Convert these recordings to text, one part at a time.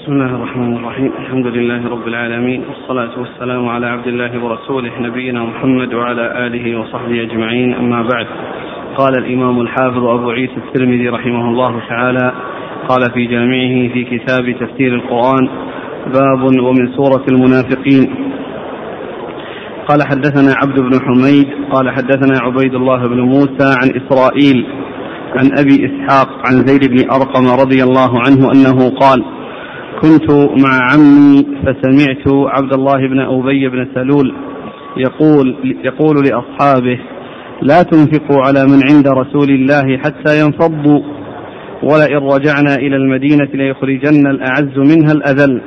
بسم الله الرحمن الرحيم. الحمد لله رب العالمين، والصلاة والسلام على عبد الله ورسوله نبينا محمد وعلى آله وصحبه أجمعين، أما بعد. قال الإمام الحافظ أبو عيسى الترمذي رحمه الله تعالى قال في جامعه في كتاب تفسير القرآن: باب ومن سورة المنافقين. قال حدثنا عبد بن حميد قال حدثنا عبيد الله بن موسى عن إسرائيل عن أبي إسحاق عن زيد بن أرقم رضي الله عنه أنه قال: كنت مع عمي فسمعت عبد الله بن أبي بن سلول يقول لأصحابه: لا تنفقوا على من عند رسول الله حتى ينفضوا، ولئن رجعنا إلى المدينة ليخرجن الأعز منها الأذل.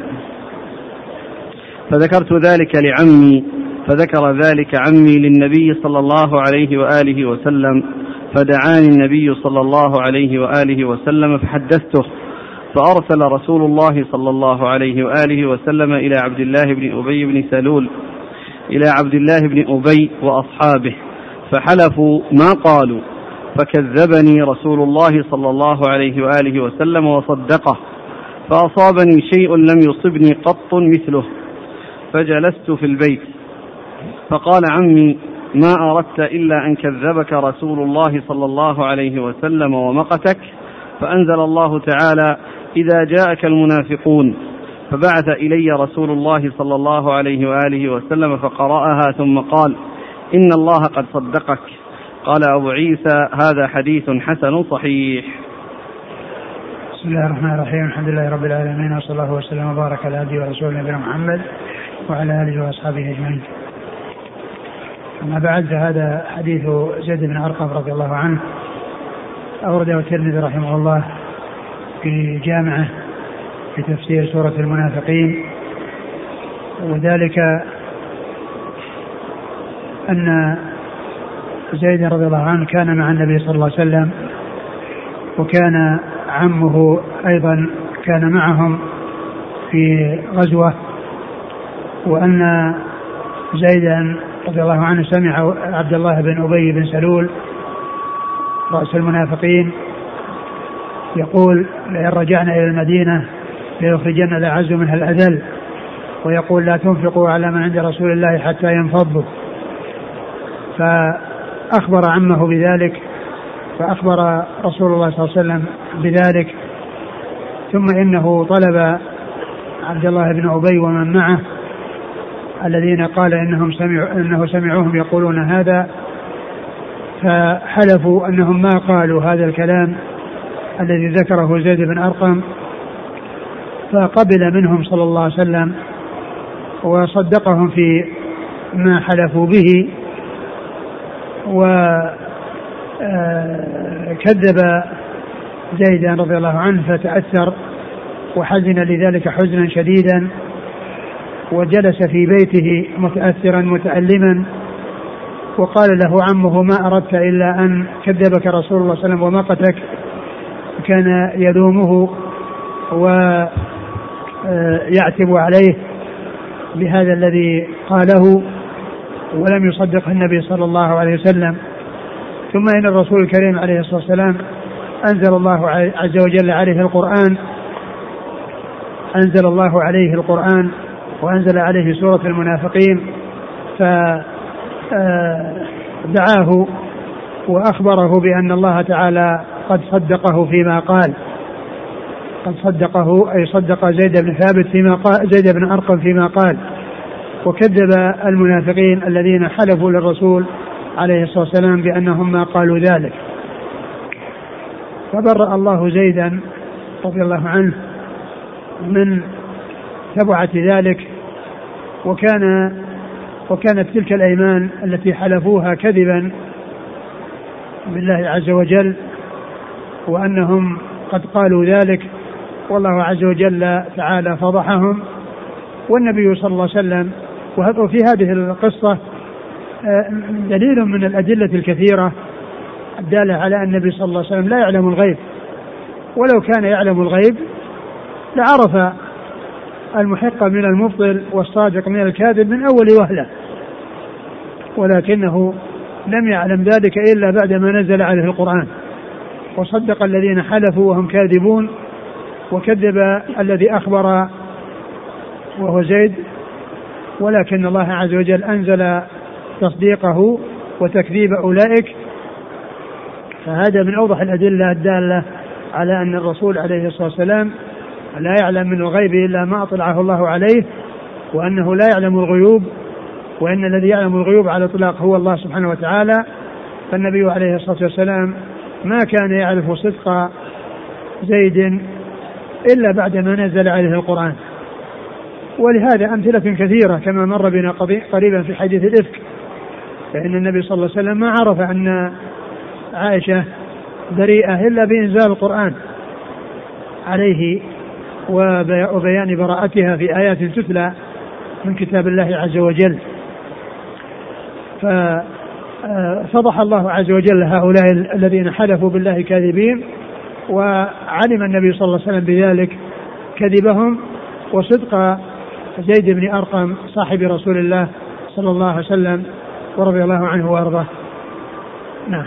فذكرت ذلك لعمي، فذكر ذلك عمي للنبي صلى الله عليه وآله وسلم، فدعاني النبي صلى الله عليه وآله وسلم فحدثته، فأرسل رسول الله صلى الله عليه وآله وسلم إلى عبد الله بن أبي بن سلول إلى عبد الله بن أبي وأصحابه، فحلفوا ما قالوا، فكذبني رسول الله صلى الله عليه وآله وسلم وصدقه، فأصابني شيء لم يصبني قط مثله، فجلست في البيت، فقال عمي: ما أردت إلا أن كذبك رسول الله صلى الله عليه وسلم ومقتك، فأنزل الله تعالى: إذا جاءك المنافقون، فبعث إلي رسول الله صلى الله عليه وآله وسلم فقرأها ثم قال: إن الله قد صدقك. قال أبو عيسى: هذا حديث حسن صحيح. بسم الله الرحمن الرحيم. الحمد لله رب العالمين، وصلى الله وسلم وبارك على عبده ورسوله نبينا محمد وعلى آله وأصحابه أجمعين. أما بعد، فهذا حديث زيد بن أرقم رضي الله عنه أورده الترمذي رحمه الله في جامعه في تفسير سورة المنافقين، وذلك أن زيد رضي الله عنه كان مع النبي صلى الله عليه وسلم، وكان عمه أيضا كان معهم في غزوة، وأن زيدا رضي الله عنه سمع عبد الله بن أبي بن سلول رأس المنافقين يقول: لئن رجعنا إلى المدينة ليخرجن الأعز منها الأذل، ويقول: لا تنفقوا على من عند رسول الله حتى ينفضوا. فأخبر عمه بذلك، فأخبر رسول الله صلى الله عليه وسلم بذلك، ثم إنه طلب عبد الله بن أبي ومن معه الذين قال إنه سمعوهم يقولون هذا، فحلفوا أنهم ما قالوا هذا الكلام الذي ذكره زيد بن أرقم، فقبل منهم صلى الله عليه وسلم وصدقهم في ما حلفوا به، وكذب زيدا رضي الله عنه فتأثر وحزن لذلك حزنا شديدا، وجلس في بيته متأثرا متألما، وقال له عمه: ما أردت إلا أن كذبك رسول الله صلى الله عليه وسلم ومقتك. كان يلومه ويعتب عليه بهذا الذي قاله، ولم يصدق النبي صلى الله عليه وسلم. ثم إن الرسول الكريم عليه الصلاة والسلام أنزل الله عز وجل عليه القرآن، وأنزل عليه سورة المنافقين، فدعاه وأخبره بأن الله تعالى قد صدقه فيما قال، قد صدقه أي صدق زيد بن ثابت زيد بن أرقم فيما قال، وكذب المنافقين الذين حلفوا للرسول عليه الصلاة والسلام بأنهم ما قالوا ذلك. فبرأ الله زيدا رضي الله عنه من تبعة ذلك، وكانت تلك الأيمان التي حلفوها كذبا بالله عز وجل، وأنهم قد قالوا ذلك، والله عز وجل تعالى فضحهم. والنبي صلى الله عليه وسلم، وفي هذه القصة دليل من الأدلة الكثيرة الدالة على أن النبي صلى الله عليه وسلم لا يعلم الغيب، ولو كان يعلم الغيب لعرف المحق من المبطل والصادق من الكاذب من أول وهلة، ولكنه لم يعلم ذلك إلا بعدما نزل عليه القرآن، وصدق الذين حلفوا وهم كاذبون وكذب الذي أخبر وهو زيد، ولكن الله عز وجل أنزل تصديقه وتكذيب أولئك. فهذا من أوضح الأدلة الدالة على أن الرسول عليه الصلاة والسلام لا يعلم من الغيب إلا ما أطلعه الله عليه، وأنه لا يعلم الغيوب، وأن الذي يعلم الغيوب على الإطلاق هو الله سبحانه وتعالى. فالنبي عليه الصلاة والسلام ما كان يعرف صدق زيد إلا بعدما نزل عليه القرآن. ولهذا أمثلة كثيرة كما مر بنا قريبا في حديث الإفك، فإن النبي صلى الله عليه وسلم ما عرف أن عائشة بريئة إلا بإنزال القرآن عليه وبيان براءتها في آيات تتلى من كتاب الله عز وجل. ففضح الله عز وجل هؤلاء الذين حلفوا بالله كاذبين، وعلم النبي صلى الله عليه وسلم بذلك كذبهم وصدق زيد بن أرقم صاحب رسول الله صلى الله عليه وسلم ورضي الله عنه وارضاه. نعم.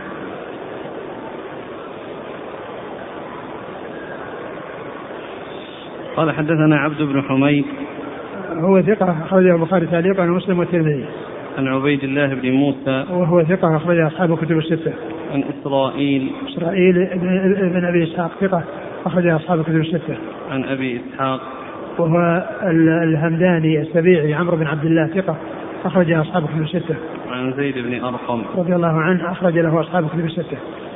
قال حدثنا عبد بن حميد هو ثقة أخرجه البخاري تعليقا ومسلم والترمذي. عن عبيد الله بن موسى وهو ثقة أخرجه أصحاب الكتب الستة. عن إسرائيل بن أبي إسحاق ثقة أخرجه أصحاب الكتب الستة. عن أبي إسحاق وهو الهمداني السبيعي عمرو بن عبد الله ثقة أخرجه أصحاب الكتب الستة. عن زيد بن أرقم رضي الله عنه أخرج له أصحاب الكتب الستة.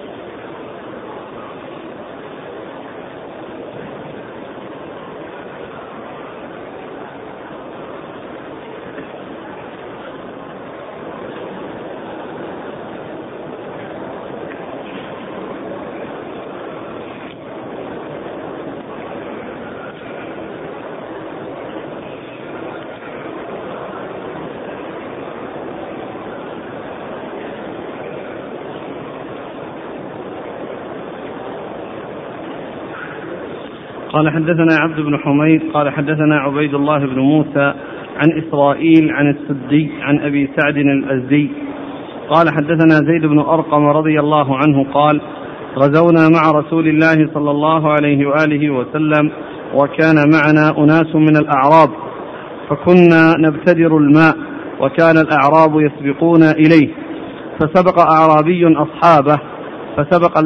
قال حدثنا عبد بن حميد قال حدثنا عبيد الله بن موسى عن إسرائيل عن السدي عن أبي سعد الأزدي قال حدثنا زيد بن أرقم رضي الله عنه قال غزونا مع رسول الله صلى الله عليه وآله وسلم وكان معنا أناس من الأعراب فكنا نبتدر الماء وكان الأعراب يسبقون إليه فسبق أعرابي أصحابه فسبق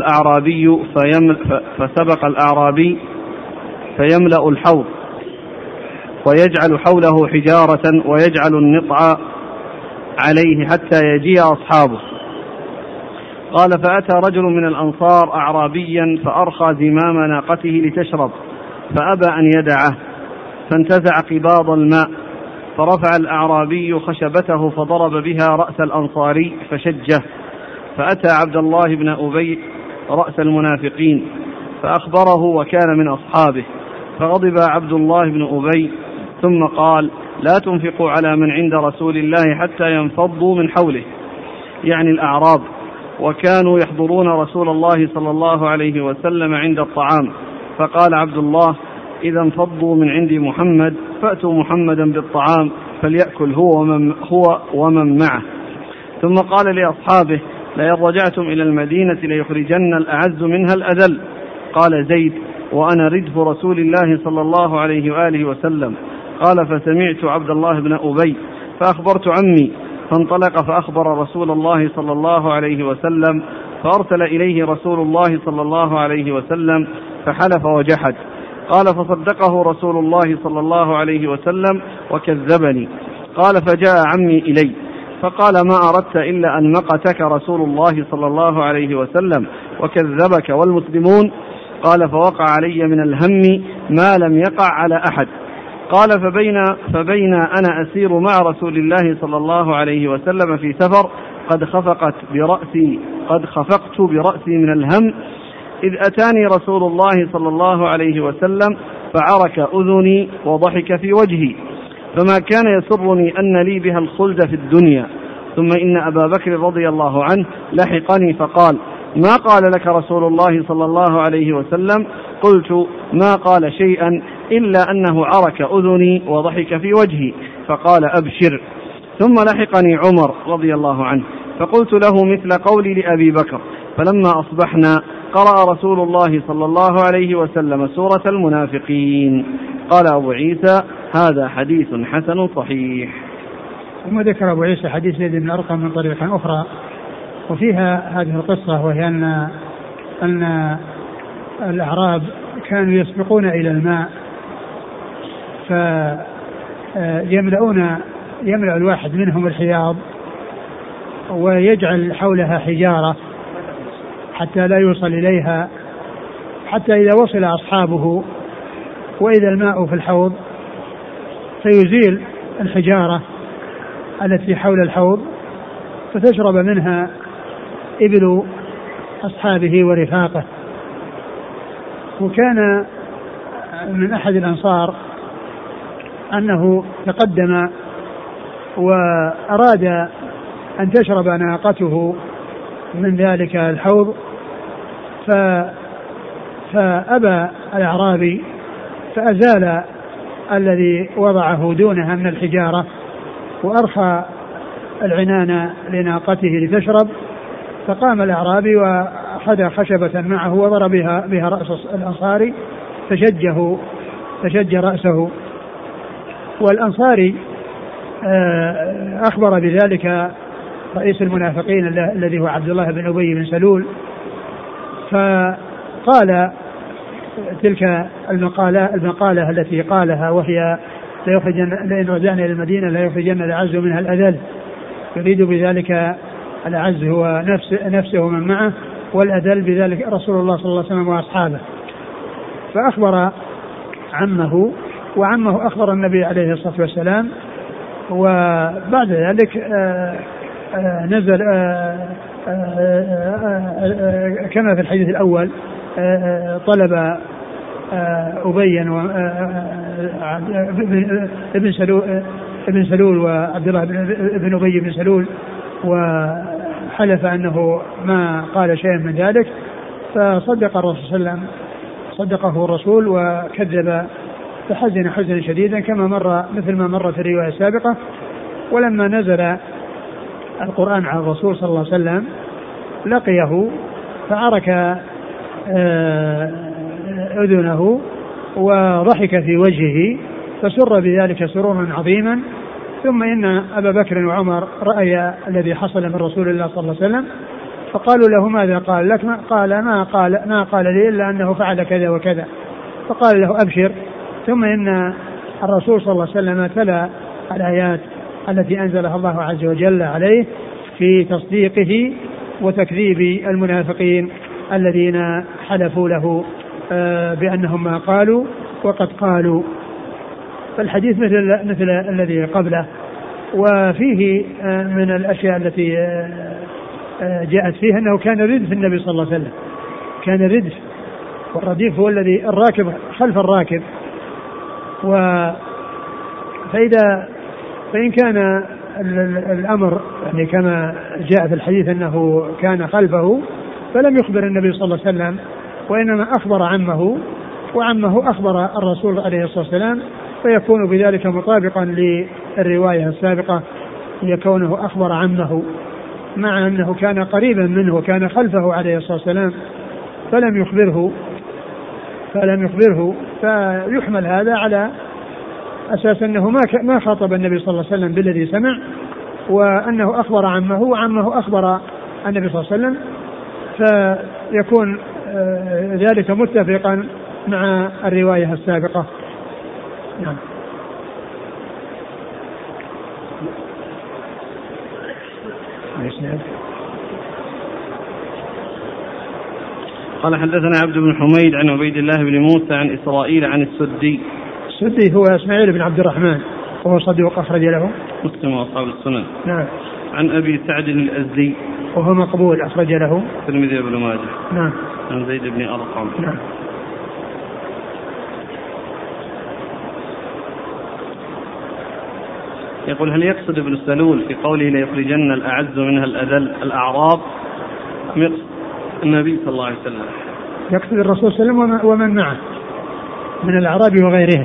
الأعرابي فيملأ الحوض ويجعل حوله حجارة ويجعل النطع عليه حتى يجيء أصحابه. قال فأتى رجل من الأنصار أعرابيا فأرخى زمام ناقته لتشرب فأبى أن يدعه فانتزع قباض الماء فرفع الأعرابي خشبته فضرب بها رأس الأنصاري فشجه فأتى عبد الله بن أبي رأس المنافقين فأخبره وكان من أصحابه فغضب عبد الله بن أبي ثم قال لا تنفقوا على من عند رسول الله حتى ينفضوا من حوله يعني الأعراب وكانوا يحضرون رسول الله صلى الله عليه وسلم عند الطعام فقال عبد الله إذا انفضوا من عند محمد فأتوا محمدا بالطعام فليأكل هو ومن معه. ثم قال لأصحابه لئن رجعتم إلى المدينة ليخرجن الأعز منها الأذل. قال زيد وأنا ردف رسول الله صلى الله عليه وآله وسلم. قال فسمعت عبد الله بن أبي فأخبرت عمي فانطلق فأخبر رسول الله صلى الله عليه وسلم فأرسل إليه رسول الله صلى الله عليه وسلم فحلف وجحد. قال فصدقه رسول الله صلى الله عليه وسلم وكذبني. قال فجاء عمي إلي فقال ما أردت إلا أن مقتك رسول الله صلى الله عليه وسلم وكذبك والمسلمون. قال فوقع علي من الهم ما لم يقع على أحد. قال فبين أنا أسير مع رسول الله صلى الله عليه وسلم في سفر قد خفقت برأسي من الهم إذ أتاني رسول الله صلى الله عليه وسلم فعرك أذني وضحك في وجهي فما كان يسرني أن لي بها الخلد في الدنيا. ثم إن أبا بكر رضي الله عنه لحقني فقال ما قال لك رسول الله صلى الله عليه وسلم؟ قلت ما قال شيئا إلا أنه عرك أذني وضحك في وجهي. فقال أبشر. ثم لحقني عمر رضي الله عنه فقلت له مثل قولي لأبي بكر. فلما أصبحنا قرأ رسول الله صلى الله عليه وسلم سورة المنافقين. قال أبو عيسى هذا حديث حسن صحيح. ثم ذكر أبو عيسى حديث زيد بن أرقم من طريق أخرى وفيها هذه القصة، وهي أن الأعراب كانوا يسبقون إلى الماء يملأ الواحد منهم الحياض ويجعل حولها حجارة حتى لا يوصل إليها، حتى إذا وصل أصحابه وإذا الماء في الحوض فيزيل الحجارة التي حول الحوض فتشرب منها إبل أصحابه ورفاقه. وكان من أحد الأنصار أنه تقدم وأراد أن تشرب ناقته من ذلك الحوض فأبى الأعرابي فأزال الذي وضعه دونها من الحجارة وأرخى العنان لناقته لتشرب، فقام الأعرابي وأخذ خشبة معه وضرب بها رأس الأنصاري فشج رأسه. والأنصاري أخبر بذلك رئيس المنافقين الذي هو عبد الله بن أبي بن سلول، فقال تلك المقالة التي قالها وهي لئن رجعنا إلى المدينة لا يخرجن الأعز منها الأذل، يريد بذلك الأعز هو نفسه ومن معه، والأذل بذلك رسول الله صلى الله عليه وسلم وأصحابه. فأخبر عمه وعمه أخبر النبي عليه الصلاة والسلام، وبعد ذلك نزل كما في الحديث الأول طلب أبي ابن سلول وعبد الله بن أبي بن سلول، وحلف أنه ما قال شيئا من ذلك، فصدق الرسول صلى الله عليه وسلم صدقه الرسول وكذب فحزن حزنا شديدا كما مر مثل ما مر في الرواية السابقة. ولما نزل القرآن على الرسول صلى الله عليه وسلم لقيه فعرك أذنه وضحك في وجهه فسر بذلك سرورا عظيما. ثم إن أبا بكر وعمر رأي الذي حصل من رسول الله صلى الله عليه وسلم فقالوا له ماذا قال لك؟ قال ما قال لي إلا أنه فعل كذا وكذا. فقال له أبشر. ثم إن الرسول صلى الله عليه وسلم تلا الآيات التي أنزلها الله عز وجل عليه في تصديقه وتكذيب المنافقين الذين حلفوا له بأنهم ما قالوا وقد قالوا. فالحديث مثل الذي قبله. وفيه من الأشياء التي جاءت فيه أنه كان ردف النبي صلى الله عليه وسلم، كان ردف، والرديف هو الذي الراكب خلف الراكب. فإن كان الأمر يعني كما جاء في الحديث أنه كان خلفه فلم يخبر النبي صلى الله عليه وسلم، وإنما أخبر عمه، وعمه أخبر الرسول عليه الصلاة والسلام، فيكون بذلك مطابقا للرواية السابقة لكونه أخبر عمه، مع أنه كان قريبا منه وكان خلفه عليه الصلاة والسلام فلم يخبره. فيحمل هذا على أساس أنه ما خاطب النبي صلى الله عليه وسلم بالذي سمع، وأنه أخبر عمه وعمه أخبر النبي صلى الله عليه وسلم، فيكون ذلك متفقا مع الرواية السابقة. نعم. قال حدثنا عبد بن حميد عن عبيد الله بن موسى عن إسرائيل عن السدي. السدي هو إسماعيل بن عبد الرحمن وهو صدوق أخرج له مسلم وأصحاب السنن. نعم. عن أبي سعد الأزدي وهو مقبول أخرج له الترمذي بن ماجه. نعم. عن زيد بن أرقم. نعم. يقول هل يقصد ابن سلول في قوله ليخرجن الأعز منها الأذل الأعراب أم يقصد النبي صلى الله عليه وسلم؟ يقصد الرسول صلى الله عليه وسلم ومن معه من الأعراب وغيرهم.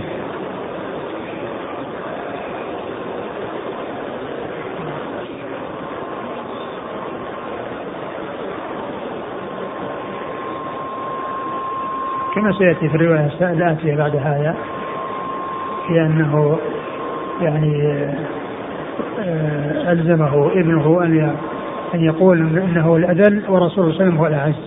كما سيأتي في الرواية الآتية بعد هذا، في أنه يعني ألزمه ابنه أن يقول إنه الأذل ورسول الله صلى الله عليه وسلم هو الأعز.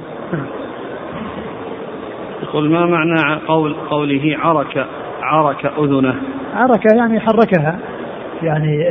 يقول ما معنى قوله عرك أذنه؟ عرك يعني حركها، يعني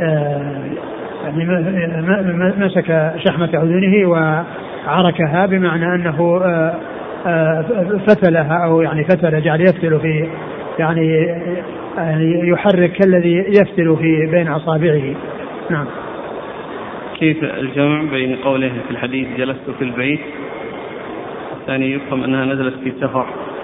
مسك شحمة أذنه وعركها، بمعنى أنه فتلها، أو يعني فتل جعل يفتل في يعني يحرك كالذي يفتل في بين أصابعه. نعم. كيف الجمع بين قوله في الحديث جلست في البيت، الثاني يفهم أنها نزلت في سفر؟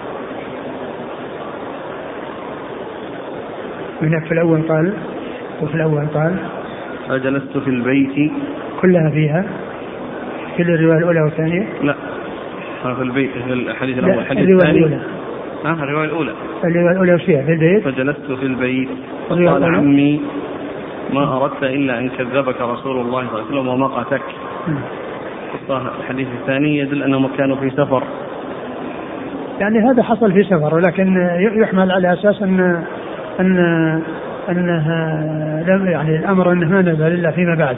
هناك في الأول قال، وفي الأول قال جلست في البيت كلها فيها، كل الرواية الأولى والثانية. لا، في البيت في الحديث الأول. الحديث الرواية الثاني الأولى. الرواية الأولى. الرواية الأولى وش فيها؟ في البيت. فجلست في البيت قال عمي ما أردت إلا أن كذبك رسول الله صلى الله عليه وسلم ومقتك. الحديث الثاني يدل أنهم كانوا في سفر، يعني هذا حصل في سفر، ولكن يحمل على أساس أنها يعني الأمر أنه ما نزل إلا فيما بعد،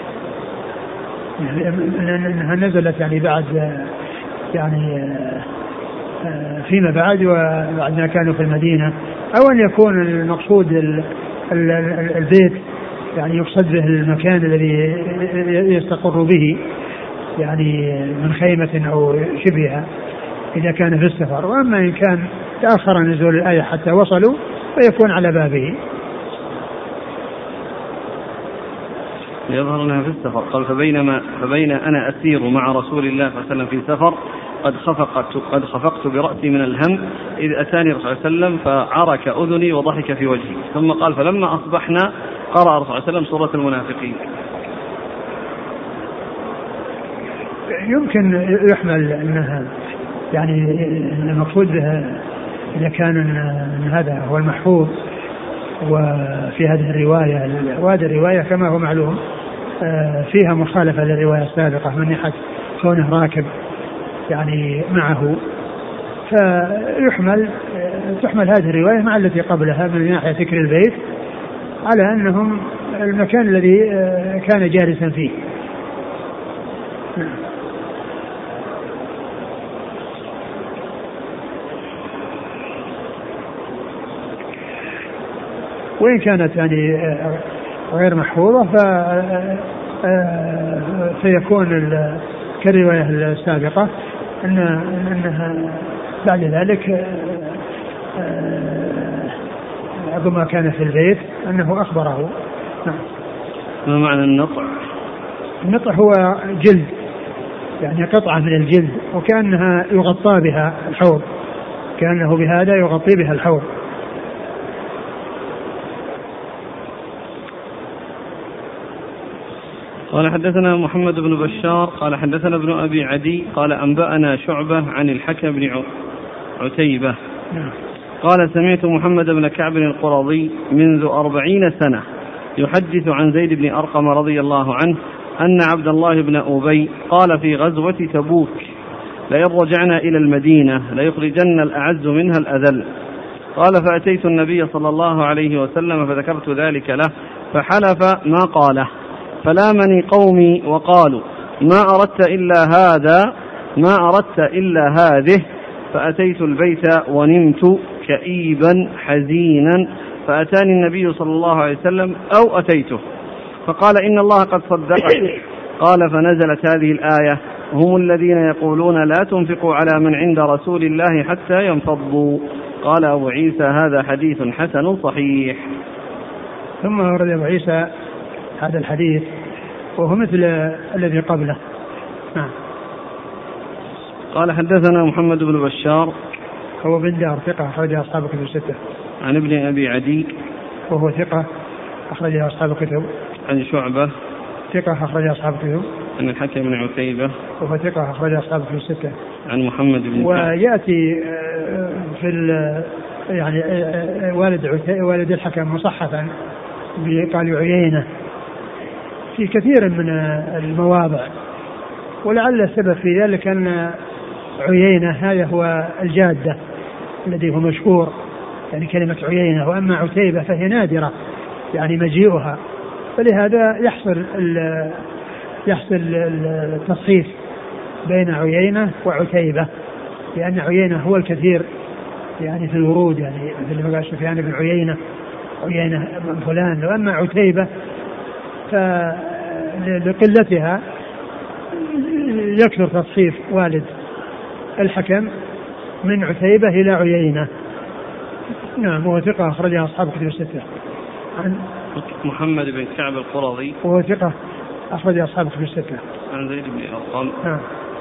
يعني أنها نزلت يعني بعد، يعني فيما بعد وبعد ما كانوا في المدينة، أو أن يكون المقصود البيت يعني يقصد به المكان الذي يستقر به، يعني من خيمة أو شبهها إذا كان في السفر. وأما إن كان تأخر نزول الآية حتى وصلوا فيكون على بابه. يظهر أنها في السفر. قال فبين أنا أسير مع رسول الله صلى الله عليه وسلم في سفر قد خفقت برأسي من الهم إذ أتاني رسول الله صلى الله عليه وسلم فعرك أذني وضحك في وجهي. ثم قال فلما أصبحنا قرأ رسول الله صلى الله عليه وسلم سورة المنافقين. يمكن يحمل أنها يعني المقصود بها إذا كان هذا هو المحفوظ، وفي هذه الرواية، وهذه الرواية كما هو معلوم فيها مخالفة للرواية السابقة من ناحية كونه راكب يعني معه، تحمل هذه الرواية مع التي قبلها من ناحية ذكر البيت على أنهم المكان الذي كان جالسا فيه. وإن كانت يعني غير محفوظة فيكون كالرواية السابقة أنها بعد ذلك عندما كان في البيت أنه أخبره. ما معنى النطع؟ النطع هو جلد، يعني قطعة من الجلد، وكأنها يغطى بها الحوض، كأنه بهذا يغطي بها الحوض. قال حدثنا محمد بن بشار قال حدثنا ابن أبي عدي قال أنبأنا شعبة عن الحكم بن عتيبة قال سمعت محمد بن كعب القرظي منذ 40 سنة يحدث عن زيد بن أرقم رضي الله عنه أن عبد الله بن أبي قال في غزوة تبوك لئن رجعنا إلى المدينة ليخرجن الأعز منها الأذل. قال فأتيت النبي صلى الله عليه وسلم فذكرت ذلك له فحلف ما قاله، فلامني قومي وقالوا ما أردت إلا هذه، فأتيت البيت ونمت كئيبا حزينا، فأتاني النبي صلى الله عليه وسلم أو أتيته فقال إن الله قد صدقك. قال فنزلت هذه الآية هم الذين يقولون لا تنفقوا على من عند رسول الله حتى ينفضوا. قال أبو عيسى هذا حديث حسن صحيح. ثم ورد أبو عيسى هذا الحديث وهو مثل الذي قبله. قال حدثنا محمد بن بشار هو بن دار ثقة أخرج أصحاب الكتب الستة. عن ابن أبي عدي وهو ثقة أخرج أصحاب الكتب. عن شعبة ثقة أخرج أصحاب الكتب. عن الحكم بن عتيبة وهو ثقة أخرج أصحاب الكتب الستة. عن محمد بن ويأتي في يعني والد الحكم مصحفا بقال عيينة في كثير من المواضع، ولعل السبب في ذلك أن عيينة هذا هو الجادة الذي هو مشهور يعني كلمة عيينة، وأما عتيبة فهي نادرة يعني مجيئها، فلهذا يحصل التصحيف بين عيينة وعتيبة، لأن عيينة هو الكثير يعني في الورود، يعني مثل ما قال سفيان بن عيينة من فلان. وأما عتيبة فلقلتها يكثر تصحيف والد الحكم من عتيبة إلى عيينة. نعم، وهو ثقة أخرجها أصحاب كتب الستة. عن محمد بن كعب القرظي وهو ثقة أخرجها أصحاب كتب الستة. عن زيد بن أرقم. نعم.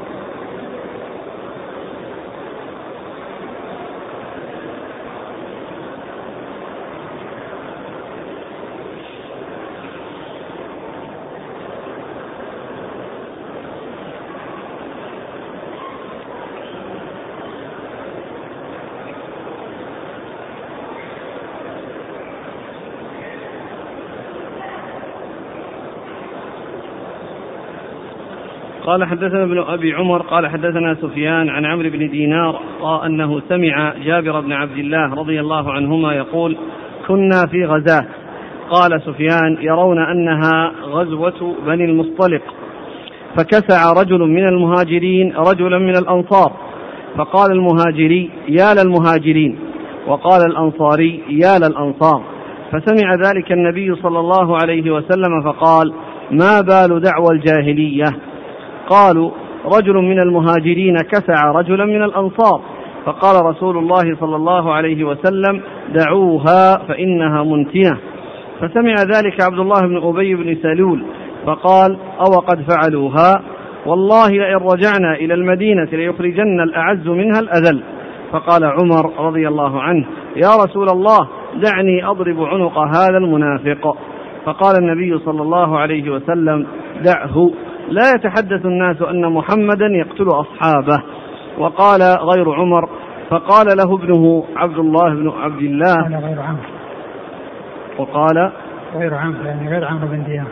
قال حدثنا ابن أبي عمر قال حدثنا سفيان عن عمرو بن دينار أنه سمع جابر بن عبد الله رضي الله عنهما يقول: كنا في غزاة. قال سفيان: يرون أنها غزوة بني المصطلق، فكسع رجل من المهاجرين رجلا من الأنصار، فقال المهاجري: يا للمهاجرين، وقال الأنصاري: يا للأنصار. فسمع ذلك النبي صلى الله عليه وسلم فقال: ما بال دعوى الجاهلية؟ قالوا: رجل من المهاجرين كسع رجلا من الأنصار. فقال رسول الله صلى الله عليه وسلم: دعوها فإنها منتنة. فسمع ذلك عبد الله بن أبي بن سلول فقال: أو قد فعلوها؟ والله لئن رجعنا إلى المدينة ليخرجن الأعز منها الأذل. فقال عمر رضي الله عنه: يا رسول الله، دعني أضرب عنق هذا المنافق. فقال النبي صلى الله عليه وسلم: دعه، لا يتحدث الناس أن محمدا يقتل أصحابه. وقال غير عمر: فقال له ابنه عبد الله بن عبد الله: غير عمرو. وقال غير عمرو يعني غير عمرو بن دينار.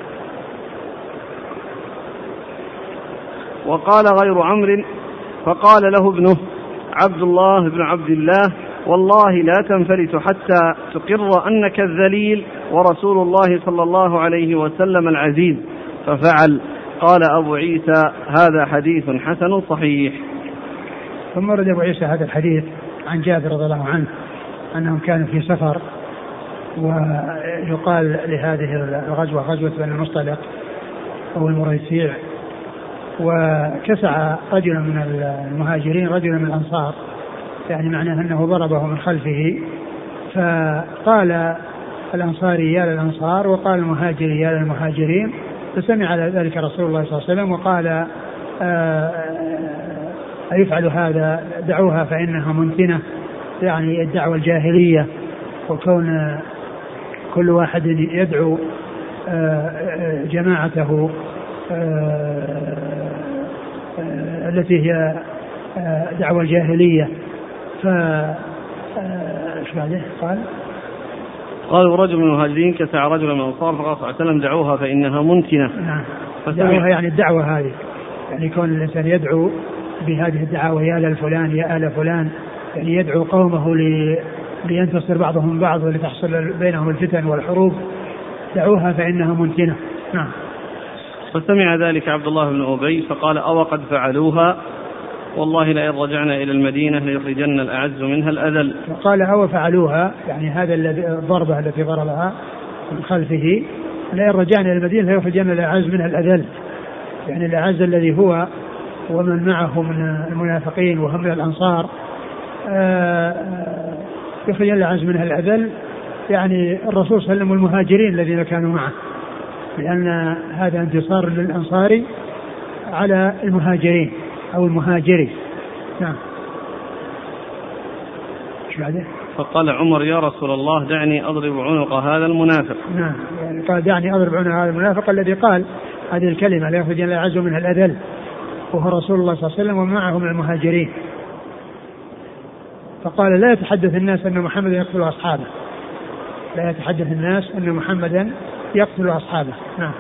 وقال غير عمرو: فقال له ابنه عبد الله بن عبد الله: والله لا تنفلت حتى تقر أنك الذليل ورسول الله صلى الله عليه وسلم العزيز. ففعل. قال أبو عيسى: هذا حديث حسن صحيح. ثم ورد أبو عيسى هذا الحديث عن جابر رضي الله عنه أنهم كانوا في سفر، ويقال لهذه الغزوة غزوة بني المصطلق أو المريسيع، وكسع رجلا من المهاجرين رجلا من الأنصار، يعني معناه أنه ضربه من خلفه، فقال الأنصاري: يا للأنصار، وقال المهاجري: يا للمهاجرين. فسمع ذلك رسول الله صلى الله عليه وسلم وقال: أيفعل هذا؟ دعوها فإنها منتنة، يعني الدعوة الجاهلية، وكون كل واحد يدعو جماعته التي هي دعوة الجاهلية. ايش بعده؟ قالوا رجل من المهاجرين كسع رجلا من الأنصار، فقال صلى الله عليه وسلم: دعوها فإنها منتنة. دعوها يعني الدعوة هذه، يعني كون الإنسان يدعو بهذه الدعوة: يا للفلان، يا آل فلان، يعني يدعو قومه لينتصر بعضهم بعض ولتحصل بينهم الفتن والحروب. دعوها فإنها منتنة. نعم. فسمع ذلك عبد الله بن أبي فقال: أو قد فعلوها؟ والله لئن رجعنا إلى المدينة ليخرجن الأعز منها الأذل. فقال: أو فعلوها، يعني هذا الضربة التي ضربها من خلفه: لئن رجعنا إلى المدينة ليخرجن الأعز منها الأذل، يعني الأعز الذي هو ومن معه من المنافقين وهم من الأنصار، يخرجن الأعز منها الأذل، يعني الرسول صلى الله عليه وسلم والمهاجرين الذين كانوا معه، لأن هذا انتصار للأنصار على المهاجرين أو المهاجري. نعم. ايش بعده؟ فقال عمر: يا رسول الله، دعني أضرب عنق هذا المنافق. نعم، يعني قال: دعني أضرب عنق هذا المنافق الذي قال هذه الكلمة: لا يخرجن الأعز منها الأذل، وهو رسول الله صلى الله عليه وسلم ومعه من المهاجرين. فقال: لا يتحدث الناس أن محمدا يقتل أصحابه، لا يتحدث الناس أن محمدا يقتل أصحابه. نعم.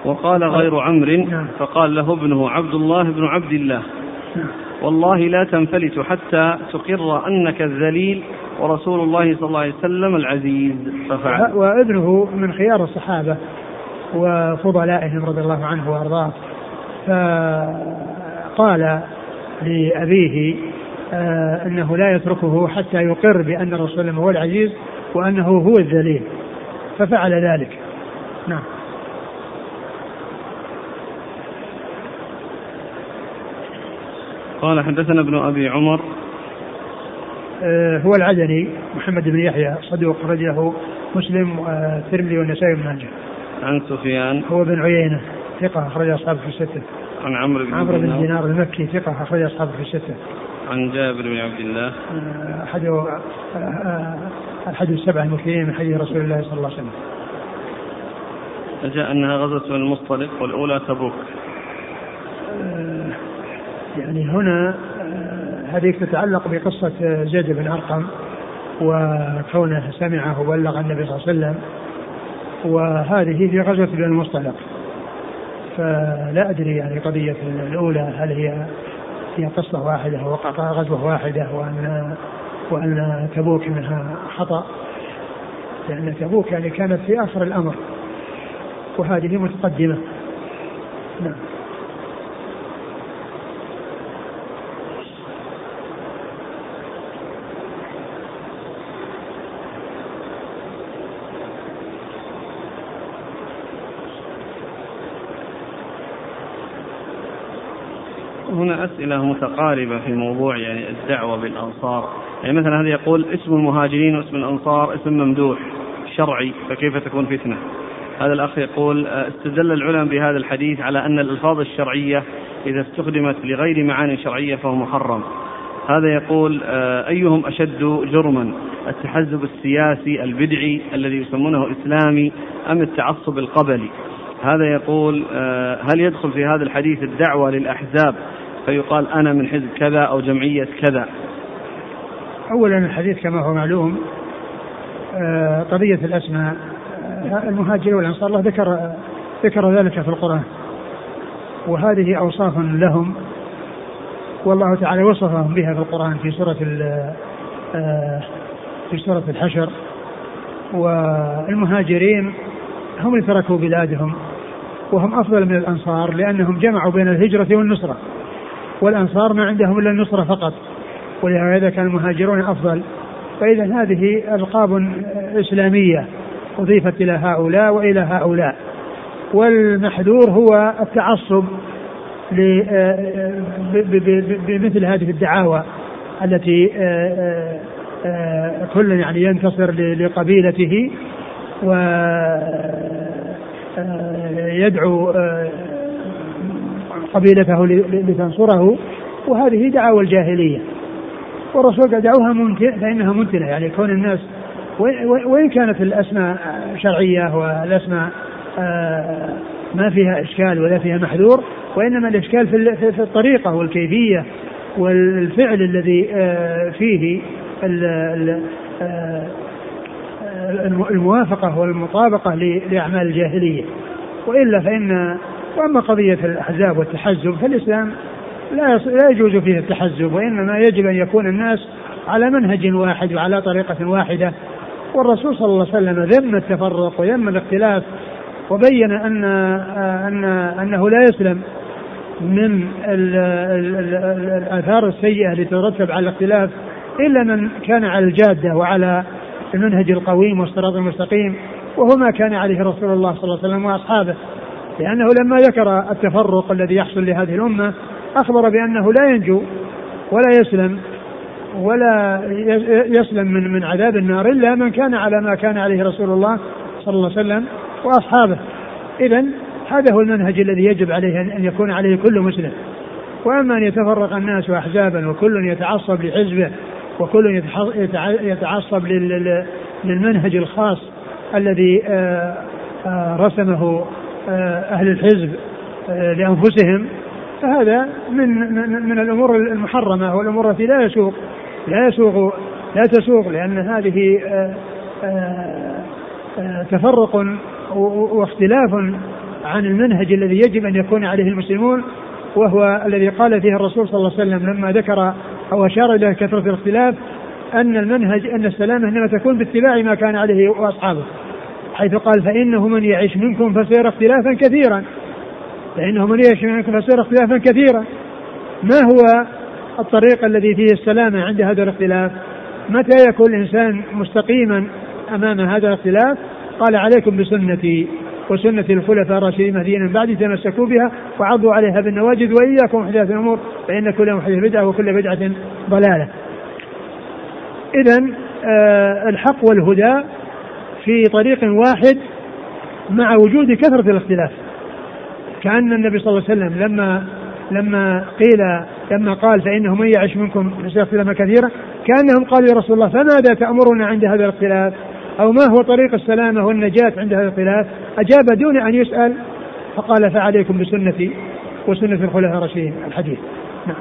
وقال غير عمرو فقال له ابنه عبد الله بن عبد الله والله لا تنفلت حتى تقر أنك الذليل ورسول الله صلى الله عليه وسلم العزيز، ففعل. وابنه من خيار الصحابة وفضلائهم رضي الله عنه وأرضاه، فقال لأبيه أنه لا يتركه حتى يقر بأن الرسول صلى الله عليه وسلم هو العزيز وأنه هو الذليل، ففعل ذلك. نعم. قال حدثنا ابن أبي عمر هو العدني محمد بن يحيى صدوق رجله مسلم والترمذي والنسائي بن ماجه. عن سفيان هو بن عيينة ثقة أخرج أصحابه في الستة. عن عمرو بن دينار المكي ثقة أخرج أصحابه في الستة. عن جابر بن عبد الله أحد السبع المكثرين من حديث رسول الله صلى الله عليه وسلم. جاء أنها غزوة المصطلق والأولى تبوك. يعني هنا هذه تتعلق بقصة زيد بن أرقم وكونه سمعه وبلغ النبي صلى الله عليه وسلم، وهذه في غزوة المصطلق، فلا أدري يعني قضية الأولى هل هي قصة واحدة ووقع غزوة واحدة وأن تبوك منها خطأ، لأن تبوك يعني كانت في آخر الأمر وهذه متقدمة. نعم. هنا أسئلة متقاربة في موضوع يعني الدعوة بالأنصار، يعني مثلا هذا يقول اسم المهاجرين واسم الأنصار اسم ممدوح شرعي فكيف تكون فتنة؟ هذا الأخ يقول استدل العلماء بهذا الحديث على أن الألفاظ الشرعية إذا استخدمت لغير معاني شرعية فهو محرم. هذا يقول أيهم أشد جرما، التحزب السياسي البدعي الذي يسمونه إسلامي أم التعصب القبلي؟ هذا يقول هل يدخل في هذا الحديث الدعوة للأحزاب فيقال أنا من حزب كذا أو جمعية كذا؟ أولا الحديث كما هو معلوم قضية الأسماء المهاجرين والأنصار الله ذكر ذلك في القرآن، وهذه أوصاف لهم والله تعالى وصفهم بها في القرآن في سورة الحشر. والمهاجرين هم اللي تركوا بلادهم وهم أفضل من الأنصار لأنهم جمعوا بين الهجرة والنصرة، والأنصار ما عندهم إلا النصرة فقط، ولهذا كان المهاجرون أفضل. فإذا هذه ألقاب إسلامية أضيفت إلى هؤلاء وإلى هؤلاء، والمحذور هو التعصب بمثل هذه الدعاوى التي كل يعني ينتصر لقبيلته ويدعو قبيلته لتنصره، وهذه دعاوى الجاهلية. والرسول قال دعوها فإنها منتنة، يعني كون الناس وإن كانت الأسماء شرعية والأسماء ما فيها إشكال ولا فيها محذور، وإنما الإشكال في الطريقة والكيفية والفعل الذي فيه الموافقة والمطابقة لأعمال الجاهلية. وإلا وأما قضية الأحزاب والتحزب فالإسلام لا يجوز فيه التحزب، وإنما يجب أن يكون الناس على منهج واحد وعلى طريقة واحدة. والرسول صلى الله عليه وسلم ذم التفرق وذم الاختلاف، وبين أنه لا يسلم من الآثار السيئة التي ترتب على الاختلاف إلا من كان على الجادة وعلى المنهج القويم والصراط المستقيم، وهو ما كان عليه رسول الله صلى الله عليه وسلم وأصحابه. لأنه لما ذكر التفرق الذي يحصل لهذه الأمة أخبر بأنه لا ينجو ولا يسلم من عذاب النار إلا من كان على ما كان عليه رسول الله صلى الله عليه وسلم وأصحابه. إذن هذا هو المنهج الذي يجب عليه أن يكون عليه كل مسلم. وأما أن يتفرق الناس أحزابا وكل يتعصب لحزبه وكل يتعصب للمنهج الخاص الذي رسمه أهل الحزب لأنفسهم، فهذا من الأمور المحرمة والأمور التي لا تسوق، لأن هذه تفرق واختلاف عن المنهج الذي يجب أن يكون عليه المسلمون، وهو الذي قال فيه الرسول صلى الله عليه وسلم لما ذكر أو أشار إلى كثرة الاختلاف أن المنهج أن السلامة إنما تكون باتباع ما كان عليه وأصحابه، حيث قال فإنه من يعيش منكم فسيرى اختلافا كثيرا، فإنه من يعيش منكم فسيرى اختلافا كثيرا. ما هو الطريق الذي فيه السلامة عند هذا الاختلاف؟ متى يكون الإنسان مستقيما أمام هذا الاختلاف؟ قال عليكم بسنتي وسنة الخلفاء الراشدين المهديين من بعد تمسكوا بها وعضوا عليها بالنواجذ وإياكم محدثات الأمور فإن كل محدث بدعة وكل بدعة ضلالة. إذن الحق والهدى في طريق واحد مع وجود كثرة الاختلاف. كأن النبي صلى الله عليه وسلم لما قال فإنه من يعش منكم فسيرى اختلافا كثيرا، كأنهم قالوا يا رسول الله فماذا تأمرنا عند هذا الاختلاف، أو ما هو طريق السلامة والنجاة عند هذا الاختلاف؟ أجاب دون أن يسأل فقال فعليكم بسنتي وسنة الخلفاء الراشدين. الحديث. نعم.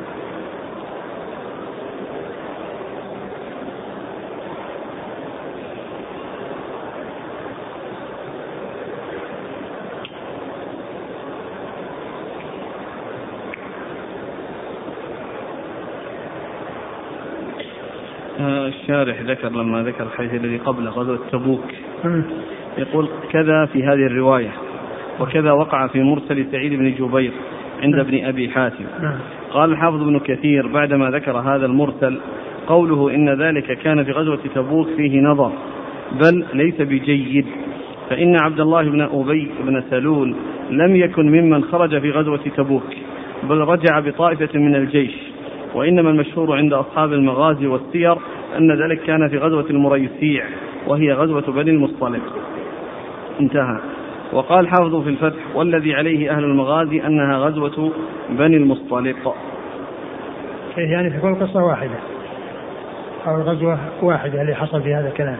الشارح ذكر لما ذكر الحديث الذي قبل غزوة تبوك يقول كذا في هذه الرواية وكذا وقع في مرسل سعيد بن جبير عند ابن أبي حاتم. قال الحافظ ابن كثير بعدما ذكر هذا المرسل قوله إن ذلك كان في غزوة تبوك فيه نظر بل ليس بجيد، فإن عبد الله بن أبي بن سلول لم يكن ممن خرج في غزوة تبوك بل رجع بطائفة من الجيش، وإنما المشهور عند أصحاب المغازي والسير أن ذلك كان في غزوة المريسيع وهي غزوة بني المصطلق. انتهى. وقال حافظ في الفتح والذي عليه أهل المغازي أنها غزوة بني المصطلق. يعني تكون قصة واحدة أو غزوة واحدة اللي حصل في هذا الكلام.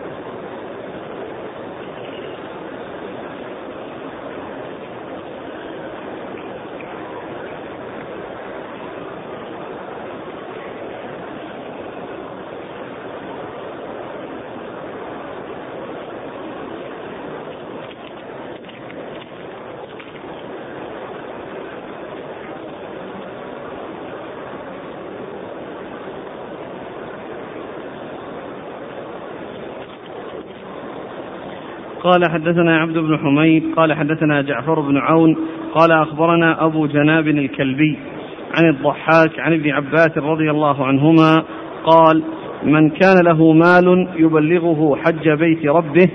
قال حدثنا عبد بن حميد قال حدثنا جعفر بن عون قال أخبرنا أبو جناب الكلبي عن الضحاك عن ابن عباس رضي الله عنهما قال من كان له مال يبلغه حج بيت ربه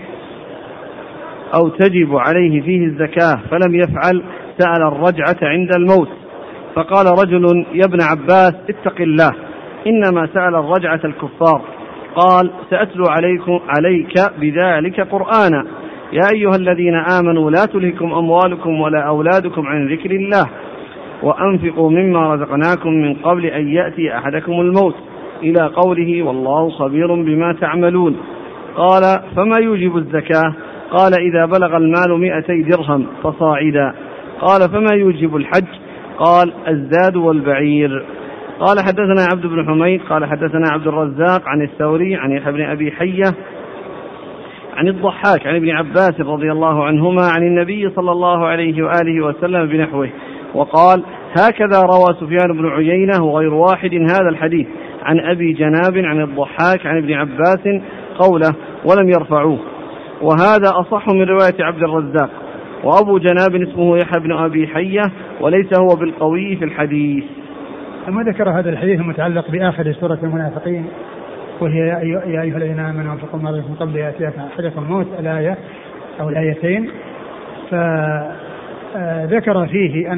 أو تجب عليه فيه الزكاة فلم يفعل سأل الرجعة عند الموت. فقال رجل يا ابن عباس اتق الله إنما سأل الرجعة الكفار. قال سأتلو عليك بذلك قرآنا يا أيها الذين آمنوا لا تلهكم أموالكم ولا أولادكم عن ذكر الله وأنفقوا مما رزقناكم من قبل أن يأتي أحدكم الموت إلى قوله والله خبير بما تعملون. قال فما يوجب الزكاة؟ قال إذا بلغ المال 200 درهم فصاعدا. قال فما يوجب الحج؟ قال الزاد والبعير. قال حدثنا عبد بن حميد قال حدثنا عبد الرزاق عن الثوري عن يحيى بن أبي حية عن الضحاك عن ابن عباس رضي الله عنهما عن النبي صلى الله عليه وآله وسلم بنحوه وقال هكذا روى سفيان بن عيينة وغير واحد هذا الحديث عن أبي جناب عن الضحاك عن ابن عباس قوله ولم يرفعوه، وهذا أصح من رواية عبد الرزاق. وأبو جناب اسمه يحيى بن أبي حية وليس هو بالقوي في الحديث. ثم ذكر هذا الحديث المتعلق بآخر سورة المنافقين وهي يا أيها الذين آمنوا أنفقوا مما رزقناكم من قبل أن يأتي أحدكم الموت الآية أو الآيتين. فذكر فيه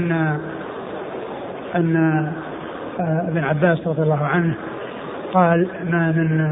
أن ابن عباس رضي الله عنه قال ما